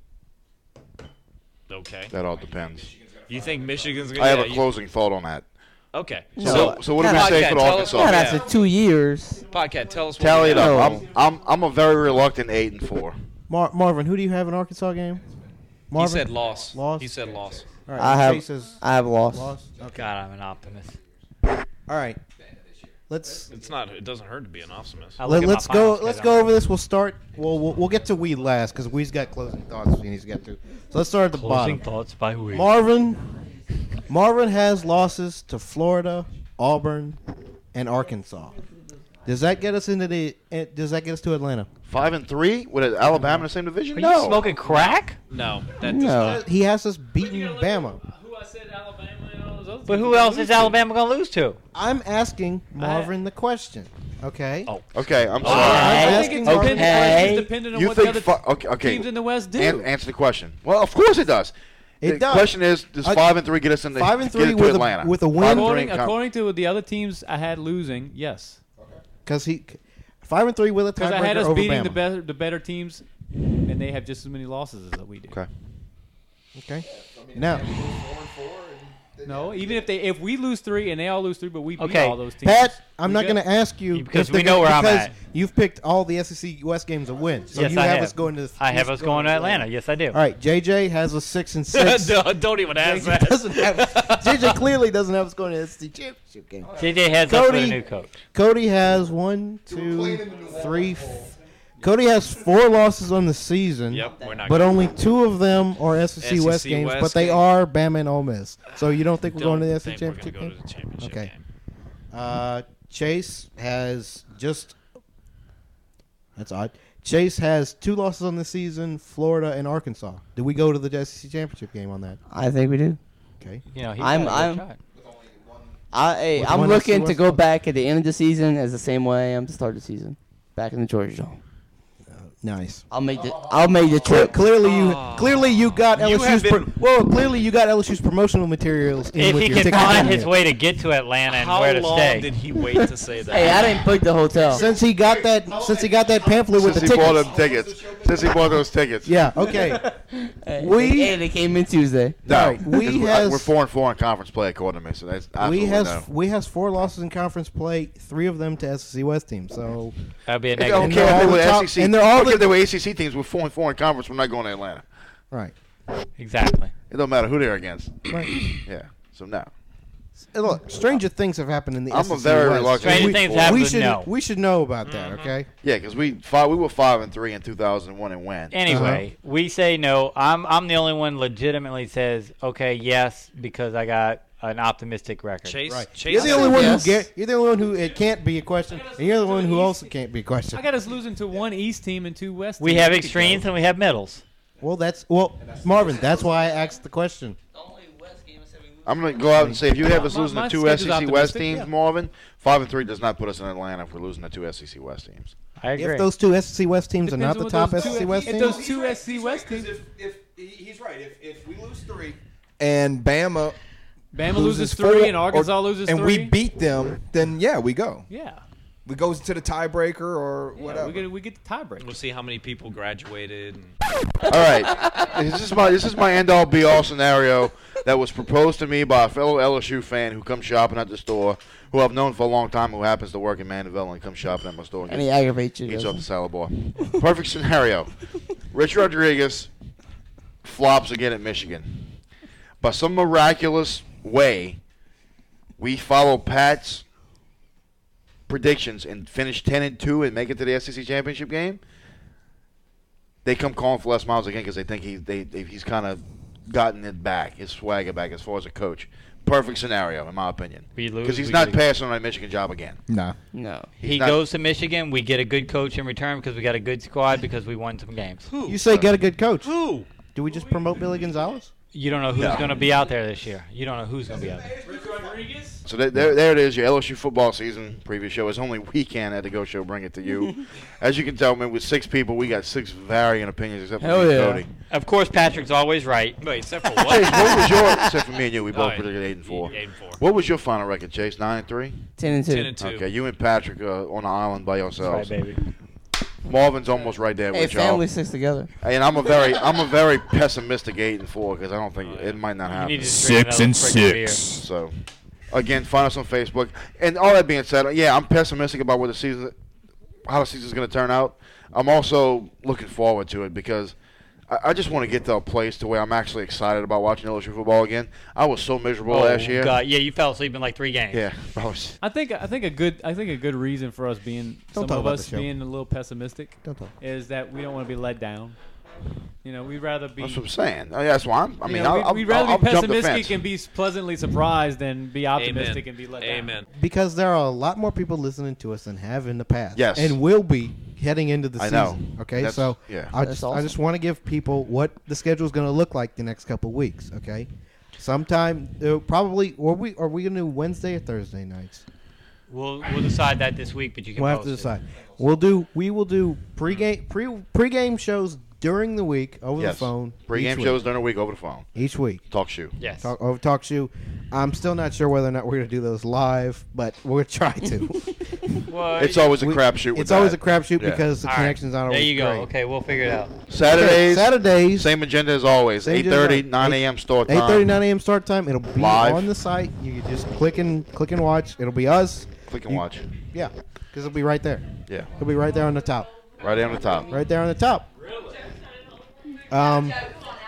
Okay. That all depends. You think Michigan's gonna? I have yeah, a you- closing thought on that. Okay. No. So, so what do we Not say Podcast, for tell us Arkansas? what- Not yeah. after two years. Podcast. Tell us. What Tally we it got. up. No. I'm, I'm, I'm a very reluctant eight and four. Mar- Marvin, who do you have in Arkansas game? He Marvin? said loss. Loss? He said loss. All right, I have Chase says I have lost. loss. Okay. God, I'm an optimist. All right. Let's It's not. It doesn't hurt to be an optimist. I look let, at my let's go. finals Let's schedule. go over this. We'll start. We'll we'll, we'll get to Weed last because Weed's got closing thoughts he needs to get through. So let's start at the Closing bottom. thoughts by Weed. Marvin. Marvin has losses to Florida, Auburn, and Arkansas. Does that get us into the? eh, Does that get us to Atlanta? Five and three with Alabama in the same division? Are no. you smoking crack? No, that does No. not. He has us beating Bama. Who I said Alabama and all those other But teams who are else gonna is lose to. Alabama going to lose to? I'm asking Marvin the question. Okay. Oh. Okay, I'm All sorry. right. I think asking it's Marvin- dependent, Okay. it's dependent on You what the think? other Fi- okay, okay. teams in the West do. An- answer the question. Well, of course it does. It the does. question is, does I- five and three get us in the Five and get three it to with a- Atlanta? with a win. Five and three according, in com- according to the other teams I had losing, yes. Because he five and three with a Because I had tiebreaker us over beating Bama. the better, the better teams, and they have just as many losses as that we do. Okay. Okay. Now, No, even if they if we lose three and they all lose three, but we beat Okay. all those teams. Pat, I'm we not good? going to ask you Because if we they're know gonna- where I'm because at. You've picked all the S E C West games to win. So Yes, you I have, have. us going to. I have us going to Atlanta. Yes, I do. All right, J J has a six and six. don't, don't even ask J J that. doesn't have. J J clearly doesn't have us going to the S E C championship game. J J has us with Cody- a new coach. Cody has one, two, three. f- Cody has four losses on the season. Yep, we're not. But gonna- only two of them are S E C, S E C West games, West but they game. are Bama and Ole Miss. So you don't think we're Don't going to the S E C think we're gonna championship go game? to the championship Okay. game. Uh, Chase has just. That's odd. Chase has two losses on the season, Florida and Arkansas. Do we go to the S E C championship game on that? I think we do. Okay. You know, he's I'm- got a I'm- good shot. I, hey, With I'm one looking S C to West go loss? back at the end of the season as the same way I am to start the season. Back in the Georgia Dome. Nice. I'll make the I'll make the Cle- trip. clearly, you clearly you got You L S U's have pro- been- well. Clearly, you got L S U's promotional materials in If with he your can ticket find in his here. way to get to Atlanta and How where to long stay. did he wait to say that? Hey, I didn't book the hotel. Since he got that, since he got that pamphlet with Since the he bought tickets. them tickets. Since he bought those tickets. Yeah. Okay. Hey, we- hey, they came in Tuesday. No, Alright, we because has- we're four and four in conference play according to me, so that's absolutely we has no. we has four losses in conference play, three of them to S E C West teams. So That'd be a I don't negative. they're care if all they the were top- S E C. and they're all I don't care the- if they were A C C teams. We're four and four in conference. We're not going to Atlanta. right, Exactly. It don't matter who they're against. right. Yeah. So no. Hey, look, stranger things have happened in the I'm S E C a very West. reluctant Stranger We- things we happen. We to should know. we should know about that. Okay. Yeah, because we five, we were five and three in two thousand one and when. Anyway, we say no. I'm I'm the only one legitimately says okay, yes, because I got an optimistic record. Chase, Right. Chase You're the only one Yes. who get. You're the only one who it can't be a question, and you're the one who also can't be a question. I got us losing to one East team and two West. We teams. have could extremes go. and we have middles. Well, that's well, Marvin. That's why I asked the question. I'm going to go out and say if you have us My- losing my to two schedule's S E C West optimistic, teams, yeah. Marvin, five and three does not put us in Atlanta if we're losing to two S E C West teams. I agree. If those two S E C West teams Depends are not the on top those S E two- C West if teams, those two S E C West teams. If, if he's right, if, if we lose three and Bama Bama loses loses four, three and Arkansas or- loses and three. we beat them, then yeah, we go. Yeah. We go to the tiebreaker or Yeah, whatever. we get we get the tiebreaker. We'll see how many people graduated. And All right, this is my this is my end all be all scenario that was proposed to me by a fellow L S U fan who comes shopping at the store, who I've known for a long time, who happens to work in Mandeville and comes shopping at my store. And he aggravates you. Eats doesn't off he? the salad bar. Perfect scenario. Rich Rodriguez flops again at Michigan. By some miraculous way, we follow Pat's predictions and finish ten and two and make it to the S E C championship game. They come calling for Les Miles again because they think he they, they he's kind of gotten it back, his swagger back as far as a coach. Perfect scenario, in my opinion. We lose, Because he's we not get a- passing on a Michigan job again. Nah. No. He's He not- goes to Michigan. We get a good coach in return because we got a good squad because we won some games. you say get a good coach. who? Do we just promote Billy Gonzalez? You don't know who's No. going to be out there this year. You don't know who's going to be out there. So there, there, there it is, your L S U football season preview show. It's only weekend at the Go Show. Bring it to you. As you can tell, man, with six people, we got six varying opinions, except for Hell me and yeah. Cody. Of course, Patrick's always right. Wait, except for Chase, what? what was your? Except for me and you, we both All right. predicted eight and four. Eight and four. What was your final record, Chase? Nine and three. Ten and two. Ten and two. Okay, you and Patrick uh, on the island by That's right, yourselves. baby. Marvin's almost right there Hey, with y'all. family sticks together. And I'm a very, I'm a very pessimistic eight and four because I don't think it might not You happen. need to drink another freaking beer. So, again, find us on Facebook. And all that being said, yeah, I'm pessimistic about what the season, how the season's going to turn out. I'm also looking forward to it because I, I just want to get to a place to where I'm actually excited about watching L S U football again. I was so miserable Oh, last year. God. Yeah, you fell asleep in like three games. Yeah, I was. I think I think a good I think a good reason for us being Don't some talk of about us the show. being a little pessimistic Don't talk. is that we don't want to be let down. You know, we'd rather be. That's what I'm saying. Oh, yeah, that's why I'm. I you mean, know, I'll, we'd, I'll, we'd rather I'll, be I'll jump the pessimistic fence. and be pleasantly surprised than be optimistic and be let down. Amen. Because there are a lot more people listening to us than have in the past. Yes. And will be heading into the I season. know. Okay, That's- so yeah. I That's just I awesome. just want to give people what the schedule is going to look like the next couple weeks. Okay, sometime uh, probably or we are we going to do Wednesday or Thursday nights? We'll we'll decide that this week, but you can We'll have post to it. decide. We'll do we will do pregame pre pregame shows during the week over Yes. the phone. Pre-game each week. shows during the week over the phone. Each week. Talk shoe. Yes. Talk, over Talk Shoe. I'm still not sure whether or not we're going to do those live, but we're going to try to. Well, It's always a We- crapshoot. with It's always that. a crapshoot Yeah. because the all right. connection's not always There you go. great. Okay, we'll figure it out. Saturdays. Saturdays. Same agenda as always. Same eight thirty, agenda. nine a.m. start time. eight thirty, nine a.m. start time. It'll be Live. on the site. You can just click and click and watch. It'll be us. Click and You- watch. Yeah, because it'll be right there. Yeah. It'll be right there on the top. Right there on the top. Right there on the top. Um,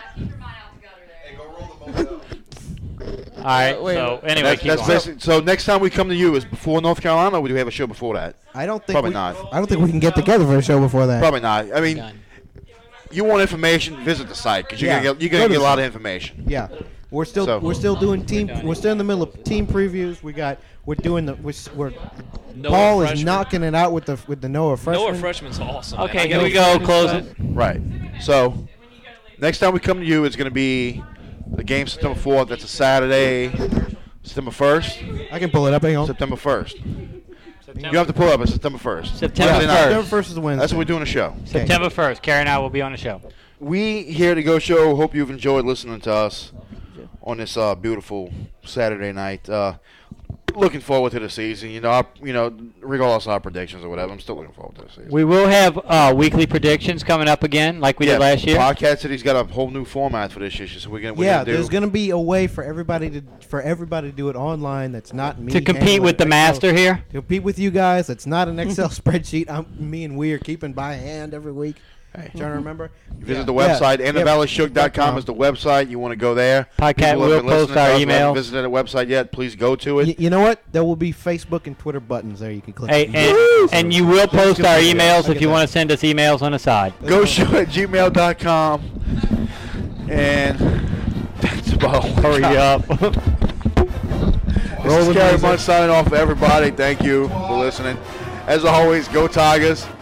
All right. wait, so wait. anyway, That's, keep that's going. basic, so next time we come to you is before North Carolina, or do we have a show before that? I don't think Probably we, not. I don't think we can get together for a show before that. Probably not. I mean, Done. you want information, visit the site because you're Yeah. gonna get you're Go gonna to get a the lot site. of information. Yeah, we're still So- we're still doing team. done. We're still in the middle of team previews. We got we're doing the we're, s- we're Noah Paul is freshman. knocking it out with the with the Noah freshman. Noah freshman's awesome. man. Okay, I here gotta we go. finish Close that. it. Right. So next time we come to you, it's gonna be the game September fourth. That's a Saturday. September first. I can pull it up. Hang on. September first. You have to pull it up. It's September first. September Wednesday night. first. September first is Wednesday. That's when we're doing a show. September first. Carrie and I will be on the show. We here at the Go Show hope you've enjoyed listening to us on this uh, beautiful Saturday night. Uh, looking forward to the season. You know, our, you know, regardless of our predictions or whatever, I'm still looking forward to the season. We will have uh, weekly predictions coming up again, like we yeah, did last year. Podcast City's got a whole new format for this year, so we're gonna we're Yeah, gonna do, there's gonna be a way for everybody to for everybody to do it online. That's not me To compete handling with the Excel- master here. To compete with you guys. It's not an Excel spreadsheet. I'm me and we are keeping by hand every week. Hey. Trying to remember. Visit Yeah. the website. Yeah. and the valley shook dot com is the website. You want to go there. Podcast People who will have been listening post to our us who haven't emails. visited the website yet, please go to it. Y- you know what? There will be Facebook and Twitter buttons there. You can click. Hey, and, and you will post our Yeah, emails I if get you that. want to send us emails on the side. Go show at gmail dot com. And that's about Hurry up. This Roll is the Gary music. Munch signing off for everybody. Thank you for listening. As always, go Tigers.